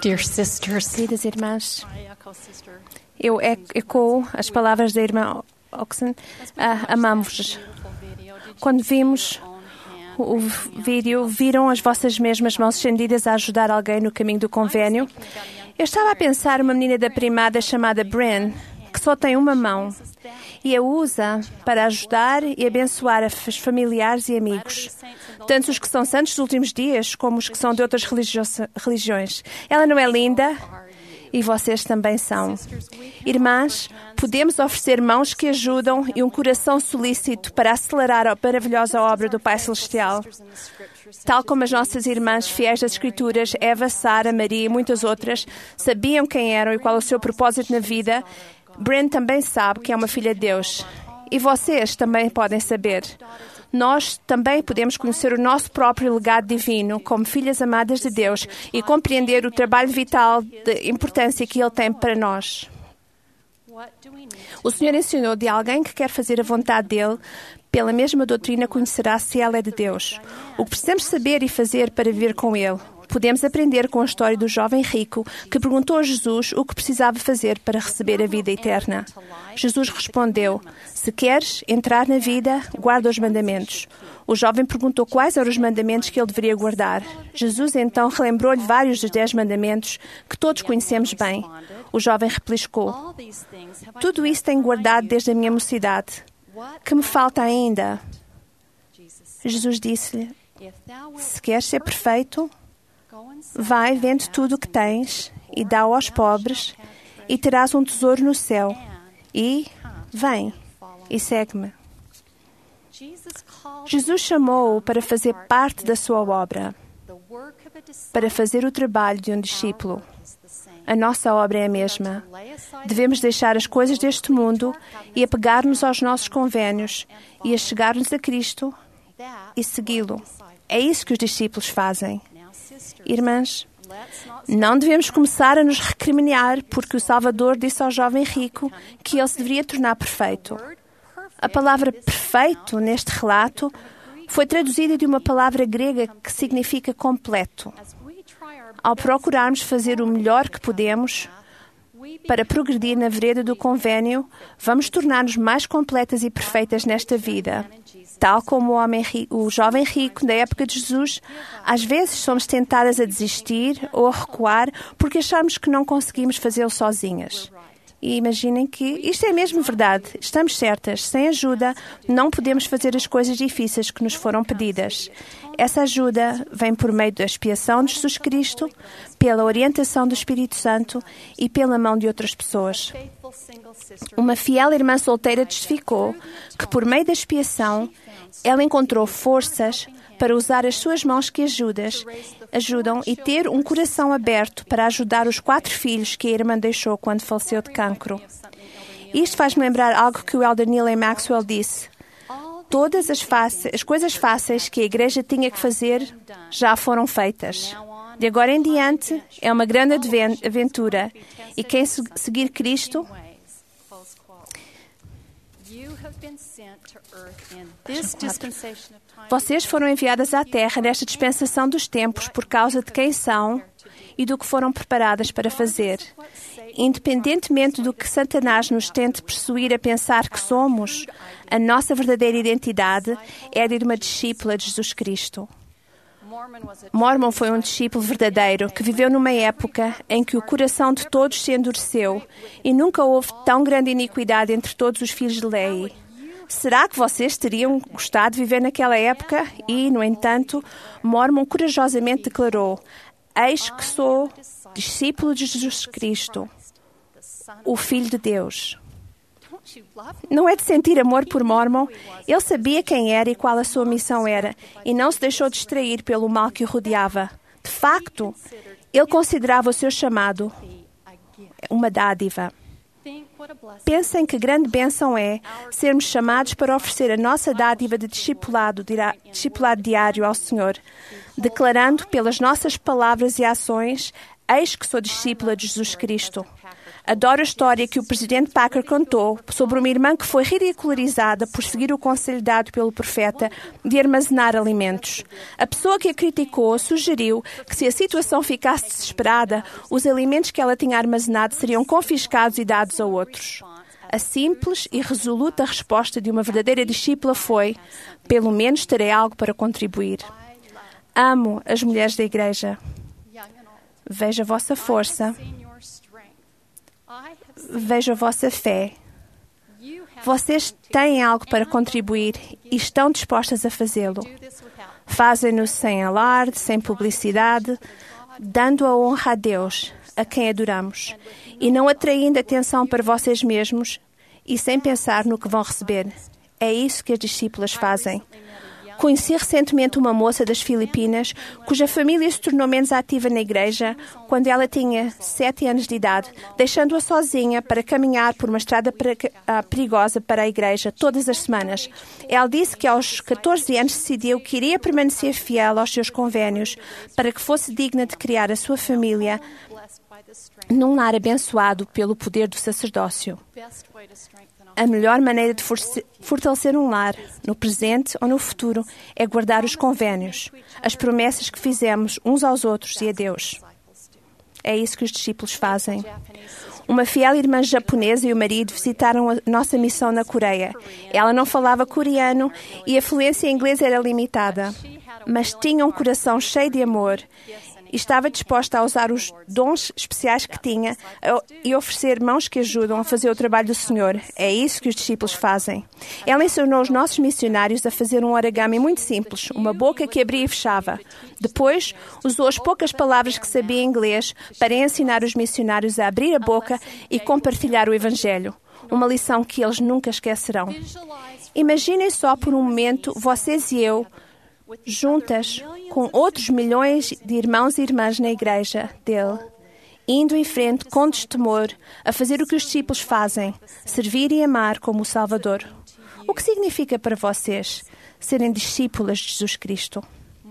A: Dear sisters,
D: Queridas irmãs, eu ecoo as palavras da irmã Oxen. Ah, amamos-vos. Quando vimos o vídeo, viram as vossas mesmas mãos estendidas a ajudar alguém no caminho do convênio? Eu estava a pensar uma menina da primada chamada Bren, que só tem uma mão, e a usa para ajudar e abençoar os familiares e amigos, tanto os que são santos dos últimos dias, como os que são de outras religiões. Ela não é linda? E vocês também são. Irmãs, podemos oferecer mãos que ajudam e um coração solícito para acelerar a maravilhosa obra do Pai Celestial. Tal como as nossas irmãs fiéis das Escrituras, Eva, Sara, Maria e muitas outras, sabiam quem eram e qual o seu propósito na vida, Bren também sabe que é uma filha de Deus. E vocês também podem saber. Nós também podemos conhecer o nosso próprio legado divino como filhas amadas de Deus e compreender o trabalho vital de importância que Ele tem para nós. O Senhor ensinou de alguém que quer fazer a vontade dEle, pela mesma doutrina conhecerá se ela é de Deus. O que precisamos saber e fazer para viver com Ele? Podemos aprender com a história do jovem rico que perguntou a Jesus o que precisava fazer para receber a vida eterna. Jesus respondeu: se queres entrar na vida, guarda os mandamentos. O jovem perguntou quais eram os mandamentos que ele deveria guardar. Jesus então relembrou-lhe vários dos dez mandamentos que todos conhecemos bem. O jovem replicou: tudo isso tenho guardado desde a minha mocidade. Que me falta ainda? Jesus disse-lhe: se queres ser perfeito, vai, vende tudo o que tens e dá-o aos pobres e terás um tesouro no céu. E vem e segue-me. Jesus chamou-o para fazer parte da sua obra, para fazer o trabalho de um discípulo. A nossa obra é a mesma. Devemos deixar as coisas deste mundo e apegar-nos aos nossos convênios e a chegar-nos a Cristo e segui-lo. É isso que os discípulos fazem. Irmãs, não devemos começar a nos recriminar porque o Salvador disse ao jovem rico que ele se deveria tornar perfeito. A palavra perfeito neste relato foi traduzida de uma palavra grega que significa completo. Ao procurarmos fazer o melhor que podemos para progredir na vereda do convênio, vamos tornar-nos mais completas e perfeitas nesta vida. Tal como o, homem rico, o jovem rico da época de Jesus, às vezes somos tentadas a desistir ou a recuar porque achamos que não conseguimos fazê-lo sozinhas. E imaginem que isto é mesmo verdade. Estamos certas. Sem ajuda, não podemos fazer as coisas difíceis que nos foram pedidas. Essa ajuda vem por meio da expiação de Jesus Cristo, pela orientação do Espírito Santo e pela mão de outras pessoas. Uma fiel irmã solteira testificou que, por meio da expiação, ela encontrou forças para usar as suas mãos que ajudas, ajudam e ter um coração aberto para ajudar os quatro filhos que a irmã deixou quando faleceu de cancro. Isto faz-me lembrar algo que o elder Neal A. Maxwell disse. Todas as, as coisas fáceis que a igreja tinha que fazer já foram feitas. De agora em diante, é uma grande aventura. E quem seguir Cristo... Vocês foram enviadas à Terra nesta dispensação dos tempos por causa de quem são e do que foram preparadas para fazer. Independentemente do que Satanás nos tente persuadir a pensar que somos, a nossa verdadeira identidade é a de uma discípula de Jesus Cristo. Mormon foi um discípulo verdadeiro que viveu numa época em que o coração de todos se endureceu e nunca houve tão grande iniquidade entre todos os filhos de Leí. Será que vocês teriam gostado de viver naquela época? E, no entanto, Mormon corajosamente declarou: eis que sou discípulo de Jesus Cristo, o Filho de Deus. Não é de sentir amor por Mormon? Ele sabia quem era e qual a sua missão era, e não se deixou distrair pelo mal que o rodeava. De facto, ele considerava o seu chamado uma dádiva. Pensem que grande bênção é sermos chamados para oferecer a nossa dádiva de discipulado, discipulado diário ao Senhor, declarando pelas nossas palavras e ações: Eis que sou discípula de Jesus Cristo. Adoro a história que o presidente Packer contou sobre uma irmã que foi ridicularizada por seguir o conselho dado pelo profeta de armazenar alimentos. A pessoa que a criticou sugeriu que, se a situação ficasse desesperada, os alimentos que ela tinha armazenado seriam confiscados e dados a outros. A simples e resoluta resposta de uma verdadeira discípula foi: pelo menos terei algo para contribuir. Amo as mulheres da igreja. Vejo a vossa força. Vejo a vossa fé. Vocês têm algo para contribuir e estão dispostas a fazê-lo. Fazem-no sem alarde, sem publicidade, dando a honra a Deus, a quem adoramos, e não atraindo atenção para vocês mesmos e sem pensar no que vão receber. É isso que as discípulas fazem. Conheci recentemente uma moça das Filipinas cuja família se tornou menos ativa na igreja quando ela tinha sete anos de idade, deixando-a sozinha para caminhar por uma estrada perigosa para a igreja todas as semanas. Ela disse que aos catorze anos decidiu que iria permanecer fiel aos seus convénios para que fosse digna de criar a sua família num lar abençoado pelo poder do sacerdócio. A melhor maneira de fortalecer um lar, no presente ou no futuro, é guardar os convénios, as promessas que fizemos uns aos outros e a Deus. É isso que os discípulos fazem. Uma fiel irmã japonesa e o marido visitaram a nossa missão na Coreia. Ela não falava coreano e a fluência em inglês era limitada, mas tinha um coração cheio de amor e estava disposta a usar os dons especiais que tinha e oferecer mãos que ajudam a fazer o trabalho do Senhor. É isso que os discípulos fazem. Ela ensinou os nossos missionários a fazer um origami muito simples, uma boca que abria e fechava. Depois, usou as poucas palavras que sabia em inglês para ensinar os missionários a abrir a boca e compartilhar o Evangelho. Uma lição que eles nunca esquecerão. Imaginem só por um momento, vocês e eu, juntas com outros milhões de irmãos e irmãs na igreja dele, indo em frente com destemor a fazer o que os discípulos fazem, servir e amar como o Salvador. O que significa para vocês serem discípulas de Jesus Cristo?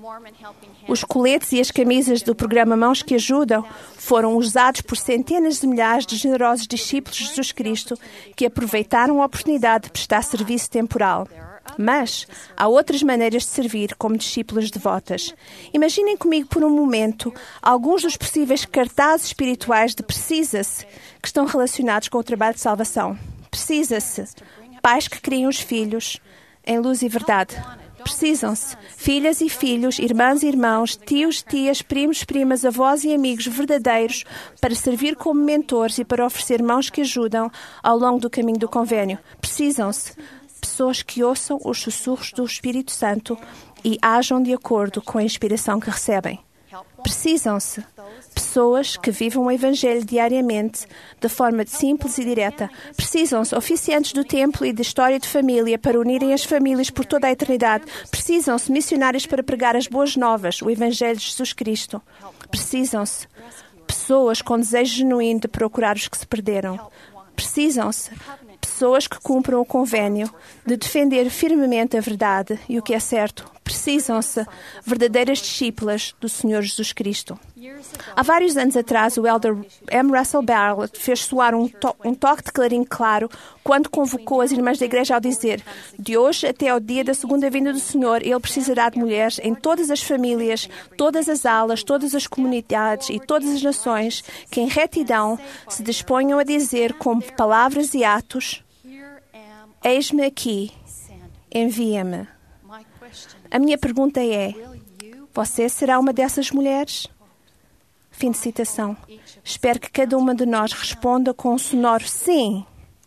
D: Os coletes e as camisas do programa Mãos que Ajudam foram usados por centenas de milhares de generosos discípulos de Jesus Cristo que aproveitaram a oportunidade de prestar serviço temporal. Mas há outras maneiras de servir como discípulas devotas. Imaginem comigo por um momento alguns dos possíveis cartazes espirituais de Precisa-se que estão relacionados com o trabalho de salvação. Precisa-se. Pais que criam os filhos em luz e verdade. Precisam-se filhas e filhos, irmãs e irmãos, tios, tias, primos, primas, avós e amigos verdadeiros para servir como mentores e para oferecer mãos que ajudam ao longo do caminho do convênio. Precisam-se pessoas que ouçam os sussurros do Espírito Santo e ajam de acordo com a inspiração que recebem. Precisam-se pessoas que vivam o Evangelho diariamente de forma simples e direta. Precisam-se oficiantes do templo e de história de família para unirem as famílias por toda a eternidade. Precisam-se missionários para pregar as boas novas, o Evangelho de Jesus Cristo. Precisam-se pessoas com desejo genuíno de procurar os que se perderam. Precisam-se pessoas que cumpram o convênio de defender firmemente a verdade e o que é certo. Precisam-se verdadeiras discípulas do Senhor Jesus Cristo. Há vários anos atrás, o elder M. Russell Bartlett fez soar um, to- um toque de clarim claro quando convocou as irmãs da igreja ao dizer: de hoje até ao dia da segunda vinda do Senhor, Ele precisará de mulheres em todas as famílias, todas as alas, todas as comunidades e todas as nações que em retidão se disponham a dizer com palavras e atos: eis-me aqui, envia-me. A minha pergunta é: você será uma dessas mulheres? Fim de citação. Espero que cada uma de nós responda com um sonoro sim.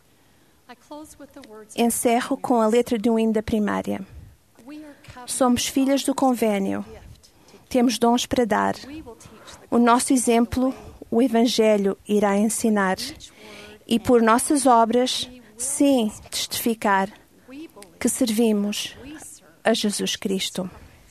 D: Encerro com a letra de um hino da primária. Somos filhas do convênio. Temos dons para dar. O nosso exemplo, o Evangelho, irá ensinar. E por nossas obras, sim, testificar que servimos a Jesus Cristo.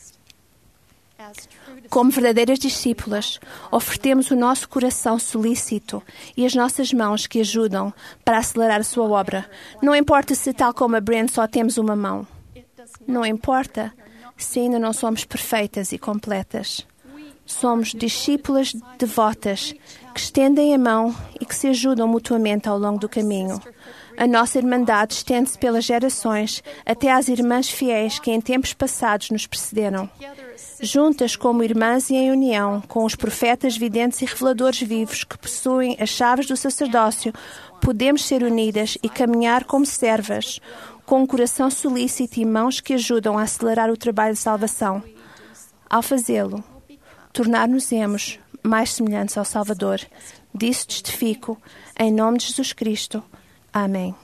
D: Como verdadeiras discípulas, ofertemos o nosso coração solícito e as nossas mãos que ajudam para acelerar a sua obra. Não importa se, tal como a Brent, só temos uma mão. Não importa se ainda não somos perfeitas e completas. Somos discípulas devotas que estendem a mão e que se ajudam mutuamente ao longo do caminho. A nossa irmandade estende-se pelas gerações até às irmãs fiéis que em tempos passados nos precederam. Juntas como irmãs e em união com os profetas, videntes e reveladores vivos que possuem as chaves do sacerdócio, podemos ser unidas e caminhar como servas, com um coração solícito e mãos que ajudam a acelerar o trabalho de salvação. Ao fazê-lo, tornar-nos-emos mais semelhantes ao Salvador. Disso testifico, em nome de Jesus Cristo. Amém.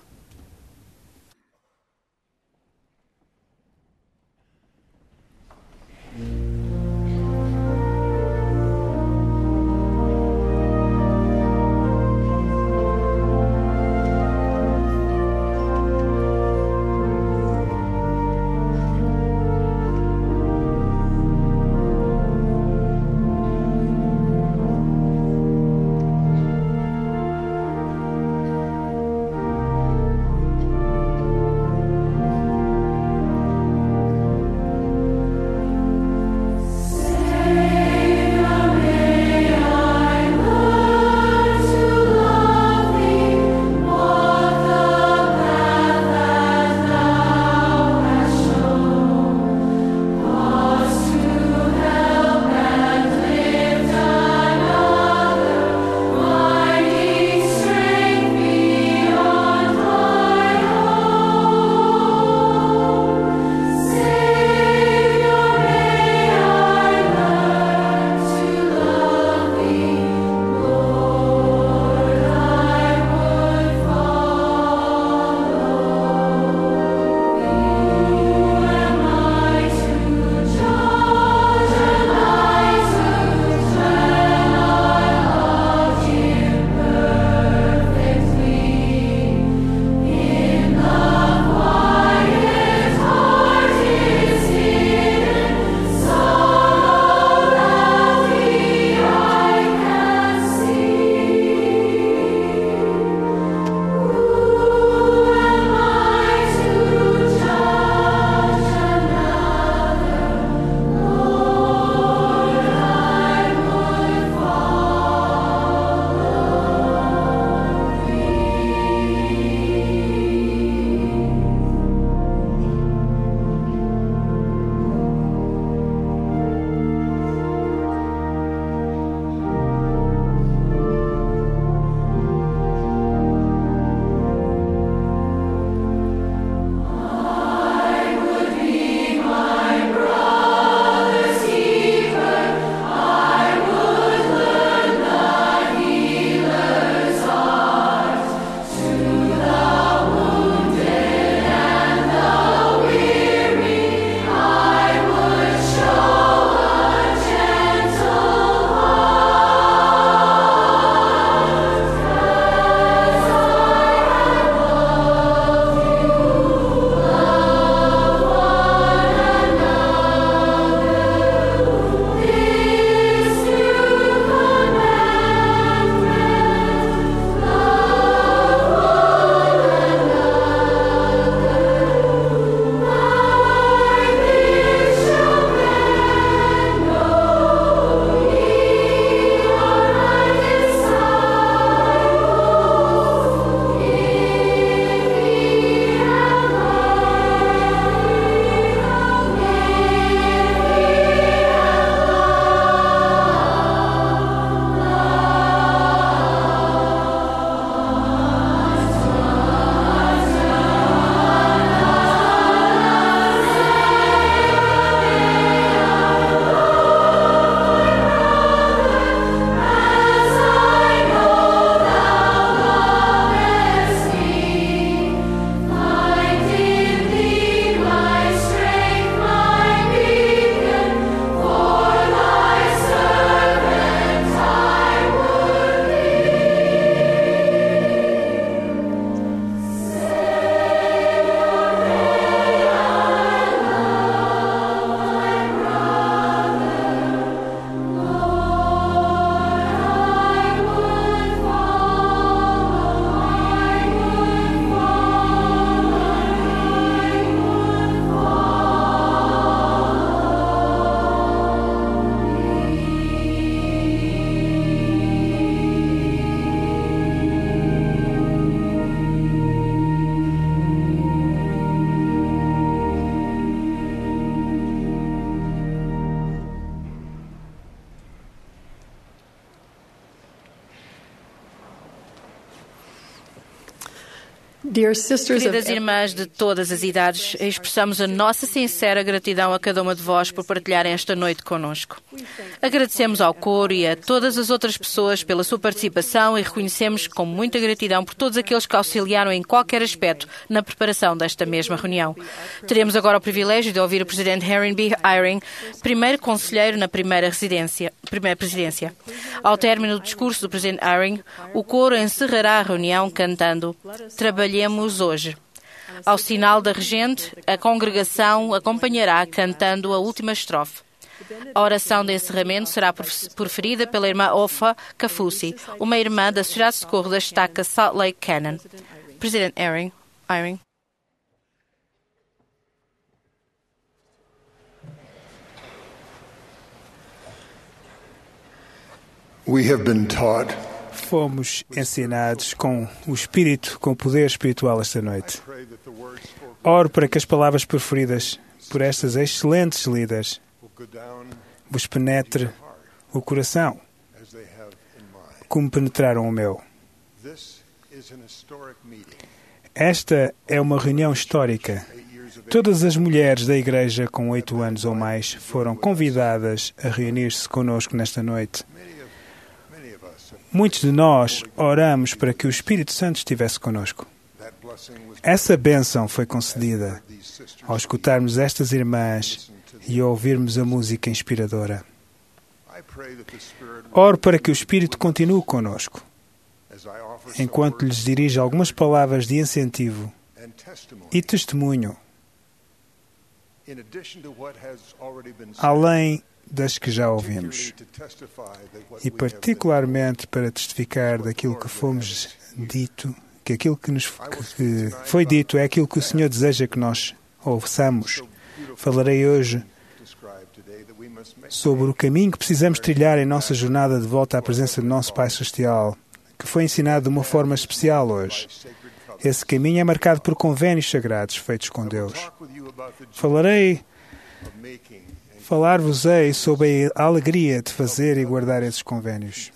C: Dear sisters of
B: Queridas irmãs de todas as idades, expressamos a nossa sincera gratidão a cada uma de vós por partilharem esta noite conosco. Agradecemos ao coro e a todas as outras pessoas pela sua participação e reconhecemos com muita gratidão por todos aqueles que auxiliaram em qualquer aspecto na preparação desta mesma reunião. Teremos agora o privilégio de ouvir o Presidente Harry B. Eyring, primeiro conselheiro na primeira, residência, primeira presidência. Ao término do discurso do Presidente Eyring, o coro encerrará a reunião cantando "Trabalhemos hoje". Ao sinal da regente, a congregação acompanhará cantando a última estrofe. A oração de encerramento será proferida pela irmã Ofa Kafusi, uma irmã da Sociedade de Socorro da Estaca Salt Lake Canyon. Presidente Eyring. Eyring.
F: We have been taught
G: Fomos ensinados com o Espírito, com o poder espiritual esta noite. Oro para que as palavras preferidas por estas excelentes líderes vos penetre o coração, como penetraram o meu. Esta é uma reunião histórica. Todas as mulheres da Igreja com oito anos ou mais foram convidadas a reunir-se conosco nesta noite. Muitos de nós oramos para que o Espírito Santo estivesse conosco. Essa bênção foi concedida ao escutarmos estas irmãs e ouvirmos a música inspiradora. Oro para que o Espírito continue conosco, enquanto lhes dirige algumas palavras de incentivo e testemunho, além das que já ouvimos, e particularmente para testificar daquilo que fomos dito, que aquilo que nos que foi dito é aquilo que o Senhor deseja que nós ouçamos. Falarei hoje sobre o caminho que precisamos trilhar em nossa jornada de volta à presença do nosso Pai Celestial, que foi ensinado de uma forma especial hoje. Esse caminho é marcado por convénios sagrados feitos com Deus. Falarei Falar-vos-ei sobre a alegria de fazer e guardar esses convénios.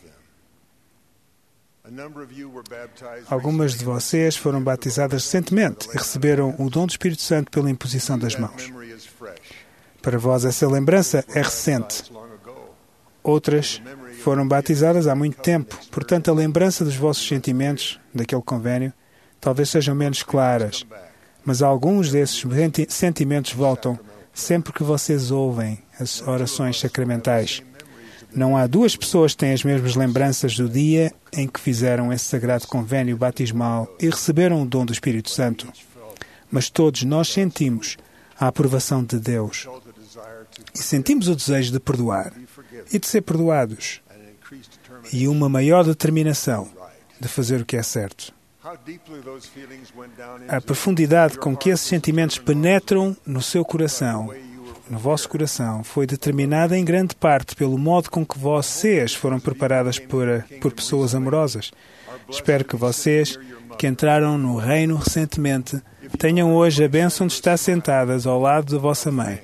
G: Algumas de vocês foram batizadas recentemente e receberam o dom do Espírito Santo pela imposição das mãos. Para vós essa lembrança é recente. Outras foram batizadas há muito tempo, portanto a lembrança dos vossos sentimentos daquele convénio talvez sejam menos claras, mas alguns desses sentimentos voltam sempre que vocês ouvem as orações sacramentais. Não há duas pessoas que têm as mesmas lembranças do dia em que fizeram esse sagrado convênio batismal e receberam o dom do Espírito Santo. Mas todos nós sentimos a aprovação de Deus e sentimos o desejo de perdoar e de ser perdoados e uma maior determinação de fazer o que é certo. A profundidade com que esses sentimentos penetram no seu coração, no vosso coração, foi determinada em grande parte pelo modo com que vocês foram preparadas por, por pessoas amorosas. Espero que vocês, que entraram no reino recentemente, tenham hoje a bênção de estar sentadas ao lado da vossa mãe.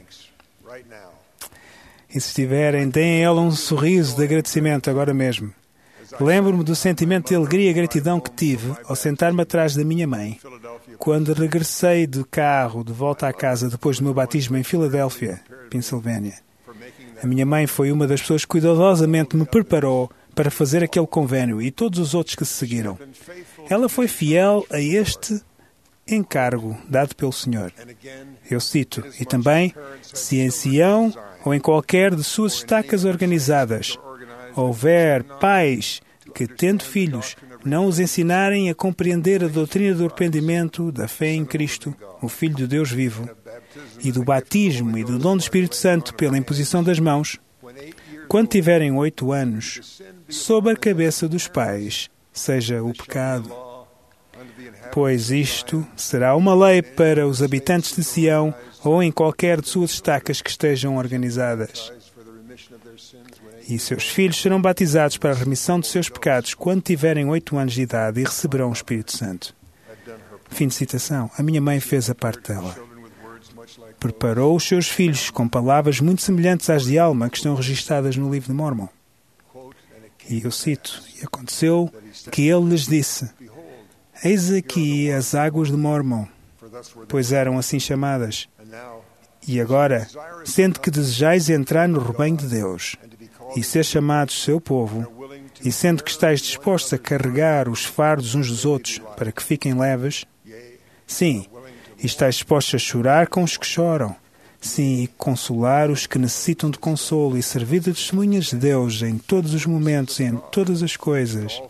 G: E se estiverem, deem a ela um sorriso de agradecimento agora mesmo. Lembro-me do sentimento de alegria e gratidão que tive ao sentar-me atrás da minha mãe, quando regressei de carro de volta à casa depois do meu batismo em Filadélfia, Pensilvânia. A minha mãe foi uma das pessoas que cuidadosamente me preparou para fazer aquele convênio e todos os outros que se seguiram. Ela foi fiel a este encargo dado pelo Senhor. Eu cito, e também, se em Sião ou em qualquer de suas estacas organizadas houver pais que, tendo filhos, não os ensinarem a compreender a doutrina do arrependimento, da fé em Cristo, o Filho de Deus vivo, e do batismo e do dom do Espírito Santo pela imposição das mãos, quando tiverem oito anos, sob a cabeça dos pais, seja o pecado. Pois isto será uma lei para os habitantes de Sião ou em qualquer de suas estacas que estejam organizadas. E seus filhos serão batizados para a remissão de seus pecados quando tiverem oito anos de idade e receberão o Espírito Santo. Fim de citação. A minha mãe fez a parte dela. Preparou os seus filhos com palavras muito semelhantes às de Alma que estão registadas no livro de Mormon. E eu cito, e aconteceu que ele lhes disse, Eis aqui as águas de Mormon, pois eram assim chamadas. E agora, sendo que desejais entrar no rebanho de Deus e ser chamados seu povo, e sendo que estáis dispostos a carregar os fardos uns dos outros para que fiquem leves, sim, e estáis dispostos a chorar com os que choram, sim, e consolar os que necessitam de consolo e servir de testemunhas de Deus em todos os momentos e em todas as coisas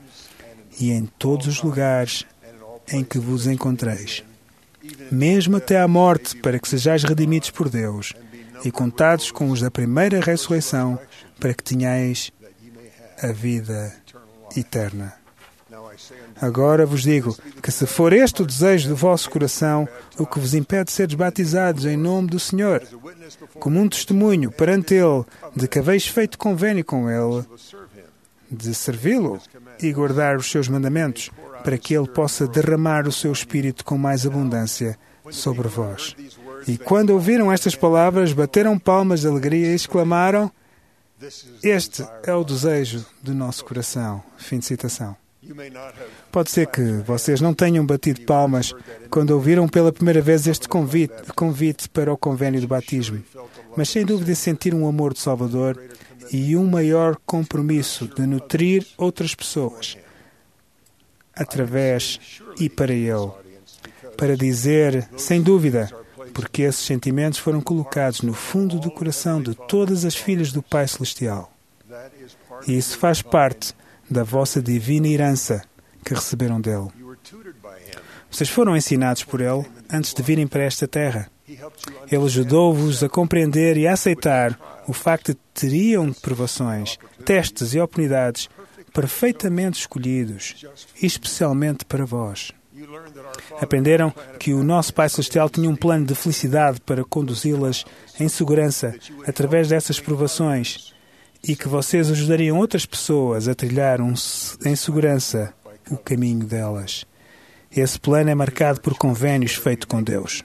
G: e em todos os lugares em que vos encontreis, mesmo até à morte, para que sejais redimidos por Deus e contados com os da primeira ressurreição, para que tenhais a vida eterna. Agora vos digo que se for este o desejo do vosso coração, o que vos impede de seres batizados em nome do Senhor, como um testemunho perante Ele de que haveis feito convênio com Ele, de servi-lo e guardar os seus mandamentos, para que Ele possa derramar o seu Espírito com mais abundância sobre vós. E quando ouviram estas palavras, bateram palmas de alegria e exclamaram: Este é o desejo do nosso coração. Fim de citação. Pode ser que vocês não tenham batido palmas quando ouviram pela primeira vez este convite, convite para o convênio de batismo, mas sem dúvida sentiram um amor de Salvador e um maior compromisso de nutrir outras pessoas através e para Ele, para dizer, sem dúvida, porque esses sentimentos foram colocados no fundo do coração de todas as filhas do Pai Celestial. E isso faz parte da vossa divina herança que receberam dele. Vocês foram ensinados por Ele antes de virem para esta terra. Ele ajudou-vos a compreender e a aceitar o facto de que teriam provações, testes e oportunidades perfeitamente escolhidos, especialmente para vós. Aprenderam que o nosso Pai Celestial tinha um plano de felicidade para conduzi-las em segurança através dessas provações e que vocês ajudariam outras pessoas a trilhar um, em segurança o caminho delas. Esse plano é marcado por convênios feitos com Deus.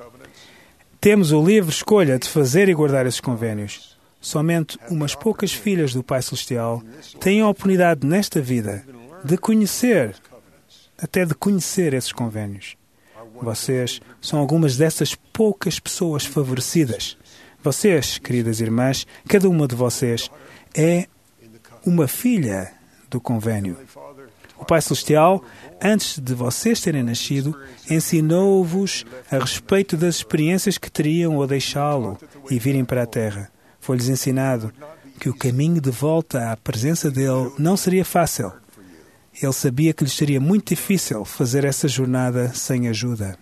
G: Temos o livre escolha de fazer e guardar esses convênios. Somente umas poucas filhas do Pai Celestial têm a oportunidade nesta vida de conhecer, até de conhecer esses convênios. Vocês são algumas dessas poucas pessoas favorecidas. Vocês, queridas irmãs, cada uma de vocês é uma filha do convênio. O Pai Celestial, antes de vocês terem nascido, ensinou-vos a respeito das experiências que teriam ao deixá-lo e virem para a Terra. Foi-lhes ensinado que o caminho de volta à presença dele não seria fácil. Ele sabia que lhes seria muito difícil fazer essa jornada sem ajuda.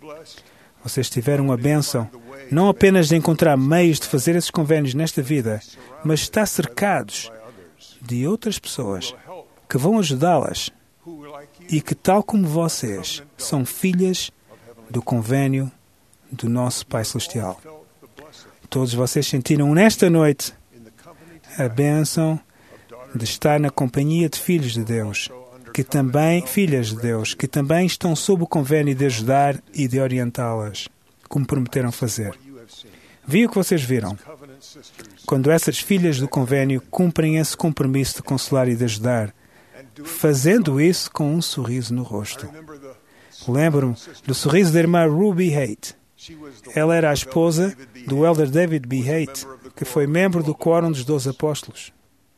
G: Vocês tiveram a bênção não apenas de encontrar meios de fazer esses convênios nesta vida, mas estar cercados de outras pessoas que vão ajudá-las e que, tal como vocês, são filhas do convênio do nosso Pai Celestial. Todos vocês sentiram nesta noite a bênção de estar na companhia de filhos de Deus, que também, filhas de Deus, que também estão sob o convênio de ajudar e de orientá-las, como prometeram fazer. Vi o que vocês viram. Quando essas filhas do convênio cumprem esse compromisso de consolar e de ajudar, fazendo isso com um sorriso no rosto. Lembro-me do sorriso da irmã Ruby Haight. Ela era a esposa do elder David B. Haight, que foi membro do Quórum dos Doze Apóstolos.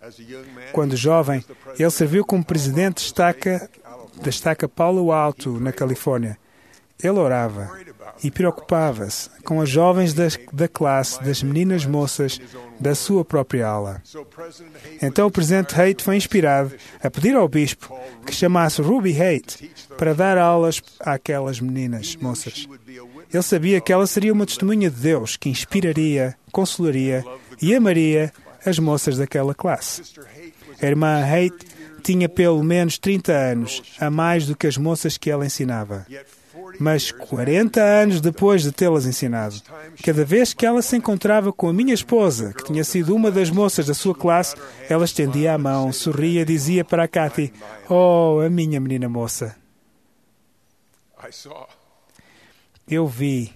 G: Quando jovem, ele serviu como presidente de estaca, da estaca Palo Alto, na Califórnia. Ele orava e preocupava-se com as jovens da, da classe, das meninas moças da sua própria ala. Então o presidente Haight foi inspirado a pedir ao bispo que chamasse Ruby Haight para dar aulas àquelas meninas moças. Ele sabia que ela seria uma testemunha de Deus que inspiraria, consolaria e amaria as moças daquela classe. A irmã Haight tinha pelo menos trinta anos, a mais do que as moças que ela ensinava. Mas quarenta anos depois de tê-las ensinado, cada vez que ela se encontrava com a minha esposa, que tinha sido uma das moças da sua classe, ela estendia a mão, sorria e dizia para a Kathy: "Oh, a minha menina moça." Eu vi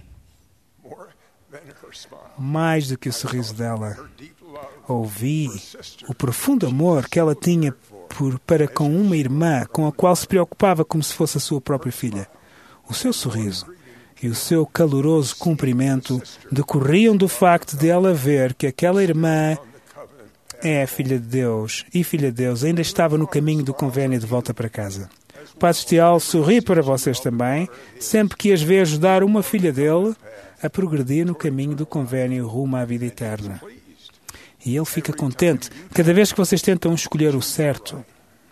G: mais do que o sorriso dela. Ouvi o profundo amor que ela tinha por, para com uma irmã com a qual se preocupava como se fosse a sua própria filha. O seu sorriso e o seu caloroso cumprimento decorriam do facto de ela ver que aquela irmã é filha de Deus e filha de Deus ainda estava no caminho do convênio de volta para casa. O Pai Celestial sorri para vocês também, sempre que as vê ajudar uma filha dele a progredir no caminho do convênio rumo à vida eterna. E Ele fica contente cada vez que vocês tentam escolher o certo.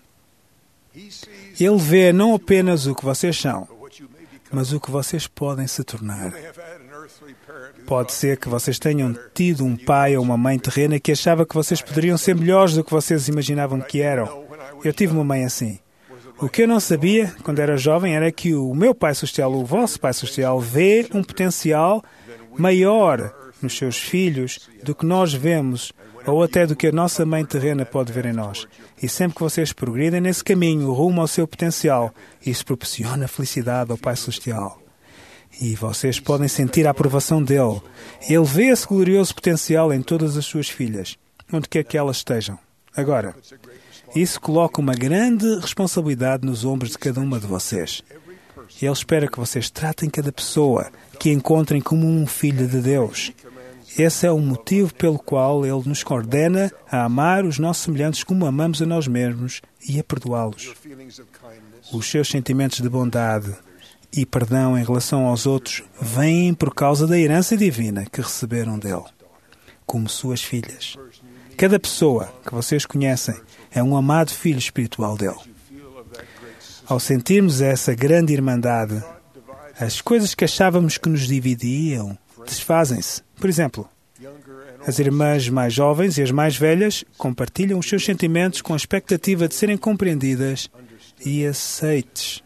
G: Ele vê não apenas o que vocês são, mas o que vocês podem se tornar. Pode ser que vocês tenham tido um pai ou uma mãe terrena que achava que vocês poderiam ser melhores do que vocês imaginavam que eram. Eu tive uma mãe assim. O que eu não sabia, quando era jovem, era que o meu Pai Celestial, o vosso Pai Celestial, vê um potencial maior nos seus filhos do que nós vemos, ou até do que a nossa mãe terrena pode ver em nós. E sempre que vocês progridem nesse caminho, rumo ao seu potencial, isso proporciona felicidade ao Pai Celestial. E vocês podem sentir a aprovação dele. Ele vê esse glorioso potencial em todas as suas filhas, onde quer que elas estejam. Agora, isso coloca uma grande responsabilidade nos ombros de cada uma de vocês. Ele espera que vocês tratem cada pessoa, que encontrem como um filho de Deus. Esse é o motivo pelo qual Ele nos ordena a amar os nossos semelhantes como amamos a nós mesmos e a perdoá-los. Os seus sentimentos de bondade e perdão em relação aos outros vêm por causa da herança divina que receberam dele, como suas filhas. Cada pessoa que vocês conhecem é um amado filho espiritual dele. Ao sentirmos essa grande irmandade, as coisas que achávamos que nos dividiam desfazem-se. Por exemplo, as irmãs mais jovens e as mais velhas compartilham os seus sentimentos com a expectativa de serem compreendidas e aceites.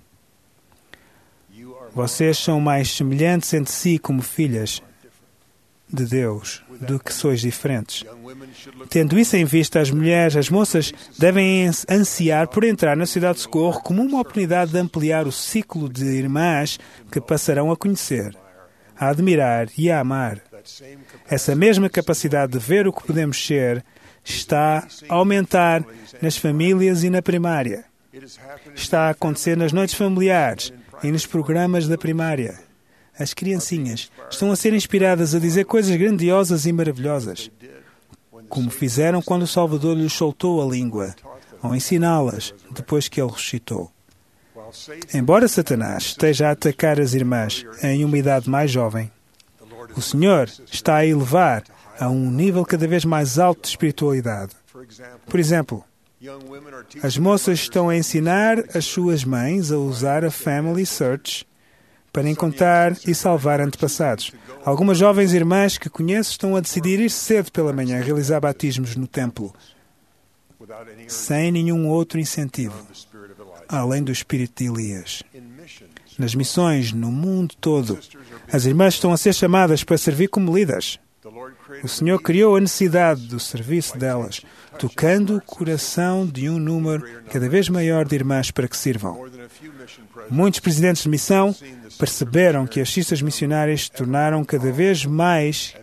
G: Vocês são mais semelhantes entre si como filhas de Deus do que sois diferentes. Tendo isso em vista, as mulheres, as moças, devem ansiar por entrar na Cidade de Socorro como uma oportunidade de ampliar o ciclo de irmãs que passarão a conhecer, a admirar e a amar. Essa mesma capacidade de ver o que podemos ser está a aumentar nas famílias e na primária. Está a acontecer nas noites familiares e nos programas da primária. As criancinhas estão a ser inspiradas a dizer coisas grandiosas e maravilhosas, como fizeram quando o Salvador lhes soltou a língua, ou ensiná-las depois que ele ressuscitou. Embora Satanás esteja a atacar as irmãs em uma idade mais jovem, o Senhor está a elevar a um nível cada vez mais alto de espiritualidade. Por exemplo, as moças estão a ensinar as suas mães a usar a Family Search para encontrar e salvar antepassados. Algumas jovens irmãs que conheço estão a decidir ir cedo pela manhã realizar batismos no templo, sem nenhum outro incentivo, além do espírito de Elias. Nas missões no mundo todo, as irmãs estão a ser chamadas para servir como líderes. O Senhor criou a necessidade do serviço delas, tocando o coração de um número cada vez maior de irmãs para que sirvam. Muitos presidentes de missão perceberam que as cistas missionárias se tornaram cada vez mais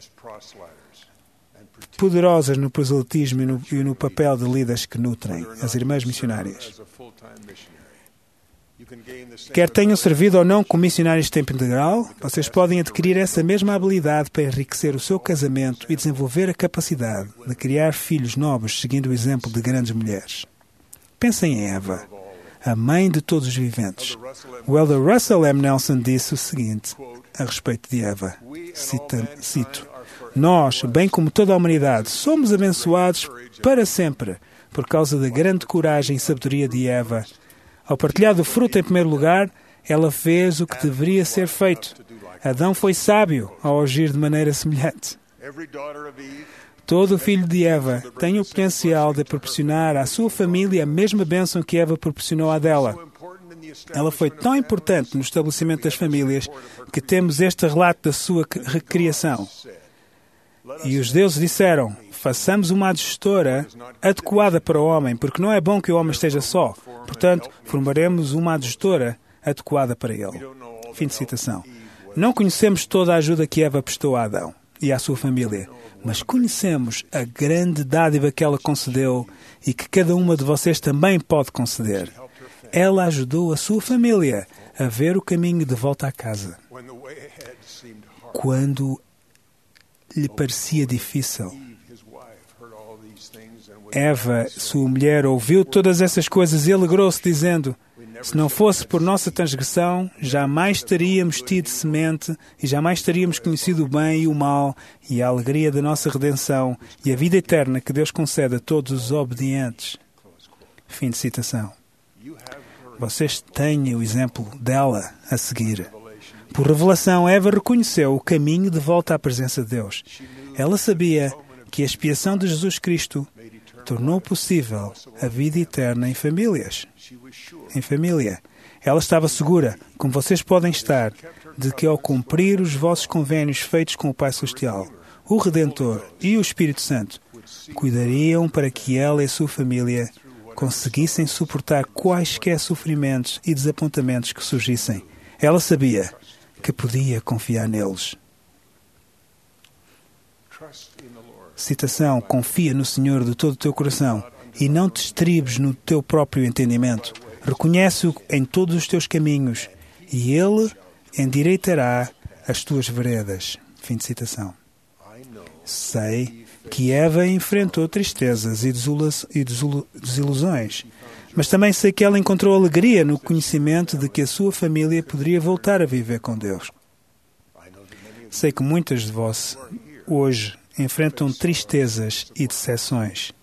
G: poderosas no proselitismo e no, e no papel de líderes que nutrem as irmãs missionárias. Quer tenham servido ou não como missionários de tempo integral, vocês podem adquirir essa mesma habilidade para enriquecer o seu casamento e desenvolver a capacidade de criar filhos novos seguindo o exemplo de grandes mulheres. Pensem em Eva, a mãe de todos os viventes. O elder Russell M. Nelson disse o seguinte a respeito de Eva, cita, cito, nós, bem como toda a humanidade, somos abençoados para sempre por causa da grande coragem e sabedoria de Eva. Ao partilhar do fruto em primeiro lugar, ela fez o que deveria ser feito. Adão foi sábio ao agir de maneira semelhante. Todo filho de Eva tem o potencial de proporcionar à sua família a mesma bênção que Eva proporcionou à dela. Ela foi tão importante no estabelecimento das famílias que temos este relato da sua recriação. E os deuses disseram, façamos uma adjustora adequada para o homem, porque não é bom que o homem esteja só. Portanto, formaremos uma adjustora adequada para ele. Fim de citação. Não conhecemos toda a ajuda que Eva prestou a Adão. e à sua família, mas conhecemos a grande dádiva que ela concedeu e que cada uma de vocês também pode conceder. Ela ajudou a sua família a ver o caminho de volta à casa. Quando lhe parecia difícil, Eva, sua mulher, ouviu todas essas coisas e alegrou-se, dizendo: se não fosse por nossa transgressão, jamais teríamos tido semente e jamais teríamos conhecido o bem e o mal e a alegria da nossa redenção e a vida eterna que Deus concede a todos os obedientes. Fim de citação. Vocês têm o exemplo dela a seguir. Por revelação, Eva reconheceu o caminho de volta à presença de Deus. Ela sabia que a expiação de Jesus Cristo tornou possível a vida eterna em famílias. Em família. Ela estava segura, como vocês podem estar, de que ao cumprir os vossos convênios feitos com o Pai Celestial, o Redentor e o Espírito Santo, cuidariam para que ela e a sua família conseguissem suportar quaisquer sofrimentos e desapontamentos que surgissem. Ela sabia que podia confiar neles. Citação: confia no Senhor de todo o teu coração e não te estribes no teu próprio entendimento. Reconhece-o em todos os teus caminhos e Ele endireitará as tuas veredas. Fim de citação. Sei que Eva enfrentou tristezas e desilusões, mas também sei que ela encontrou alegria no conhecimento de que a sua família poderia voltar a viver com Deus. Sei que muitas de vós hoje enfrentam tristezas e decepções.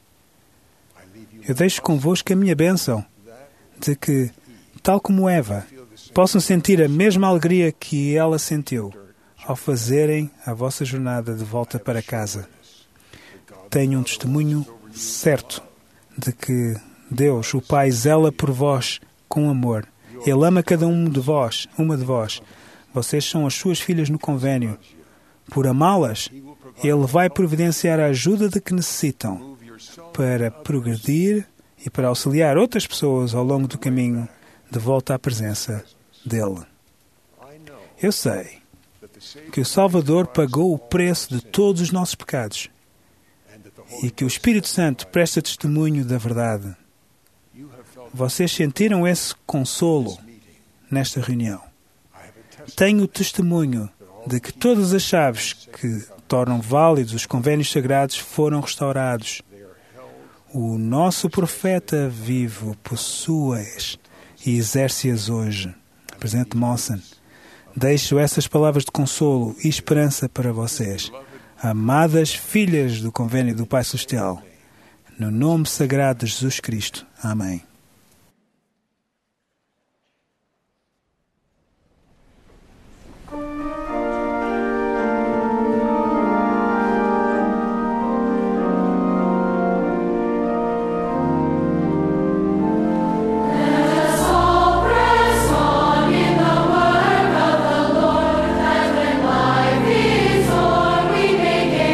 G: Eu deixo convosco a minha bênção de que, tal como Eva, possam sentir a mesma alegria que ela sentiu ao fazerem a vossa jornada de volta para casa. Tenho um testemunho certo de que Deus, o Pai, zela por vós com amor. Ele ama cada um de vós, uma de vós. Vocês são as suas filhas no convênio. Por amá-las, Ele vai providenciar a ajuda de que necessitam para progredir e para auxiliar outras pessoas ao longo do caminho de volta à presença dEle. Eu sei que o Salvador pagou o preço de todos os nossos pecados e que o Espírito Santo presta testemunho da verdade. Vocês sentiram esse consolo nesta reunião. Tenho o testemunho de que todas as chaves que tornam válidos os convênios sagrados foram restaurados. O nosso profeta vivo possui-as e exerce-as hoje. Presidente Monson, deixo essas palavras de consolo e esperança para vocês, amadas filhas do convênio do Pai Celestial, no nome sagrado de Jesus Cristo. Amém.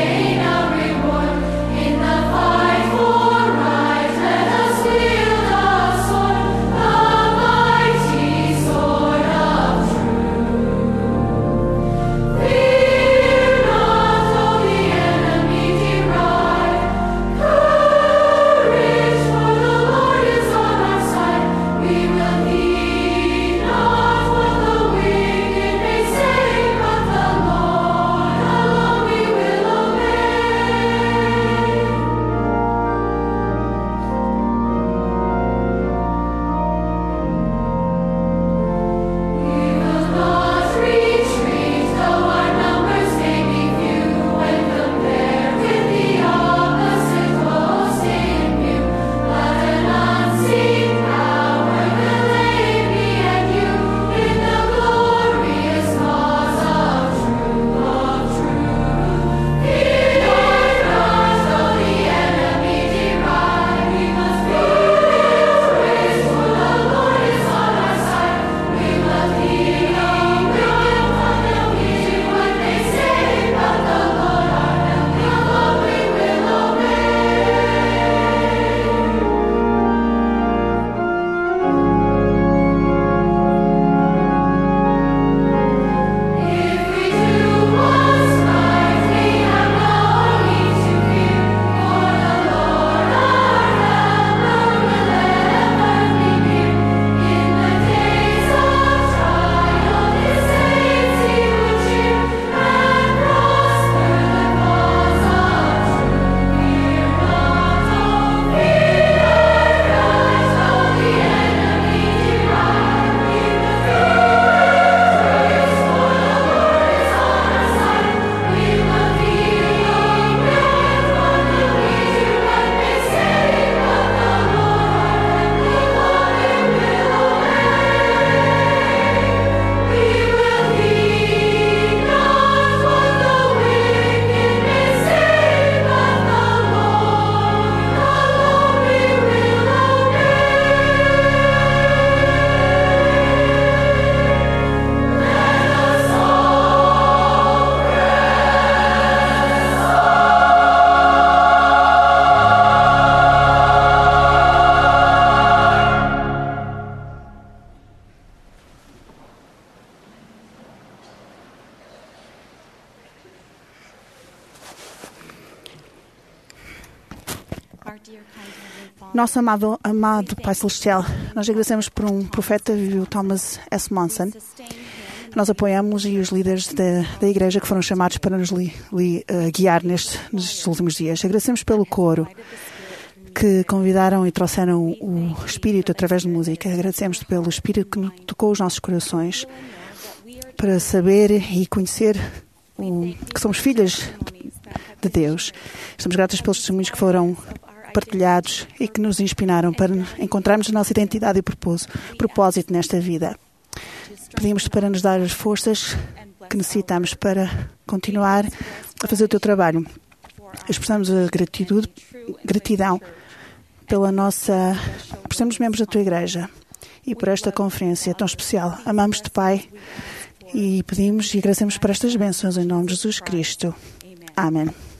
H: In the fight for right, let us wield our
E: Nosso amado, amado Pai Celestial, nós agradecemos por um profeta, o Thomas S. Monson. Nós apoiamos e os líderes da, da igreja que foram chamados para nos li, li, uh, guiar neste, nestes últimos dias. Agradecemos pelo coro que convidaram e trouxeram o Espírito através de música. Agradecemos pelo Espírito que tocou os nossos corações para saber e conhecer o, que somos filhas de Deus. Estamos gratos pelos testemunhos que foram partilhados e que nos inspiraram para encontrarmos a nossa identidade e propósito, propósito nesta vida. Pedimos-te para nos dar as forças que necessitamos para continuar a fazer o teu trabalho. Expressamos a gratidão, gratidão pela nossa, por sermos membros da tua igreja e por esta conferência tão especial. Amamos-te, Pai, e pedimos e agradecemos por estas bênçãos em nome de Jesus Cristo. Amém.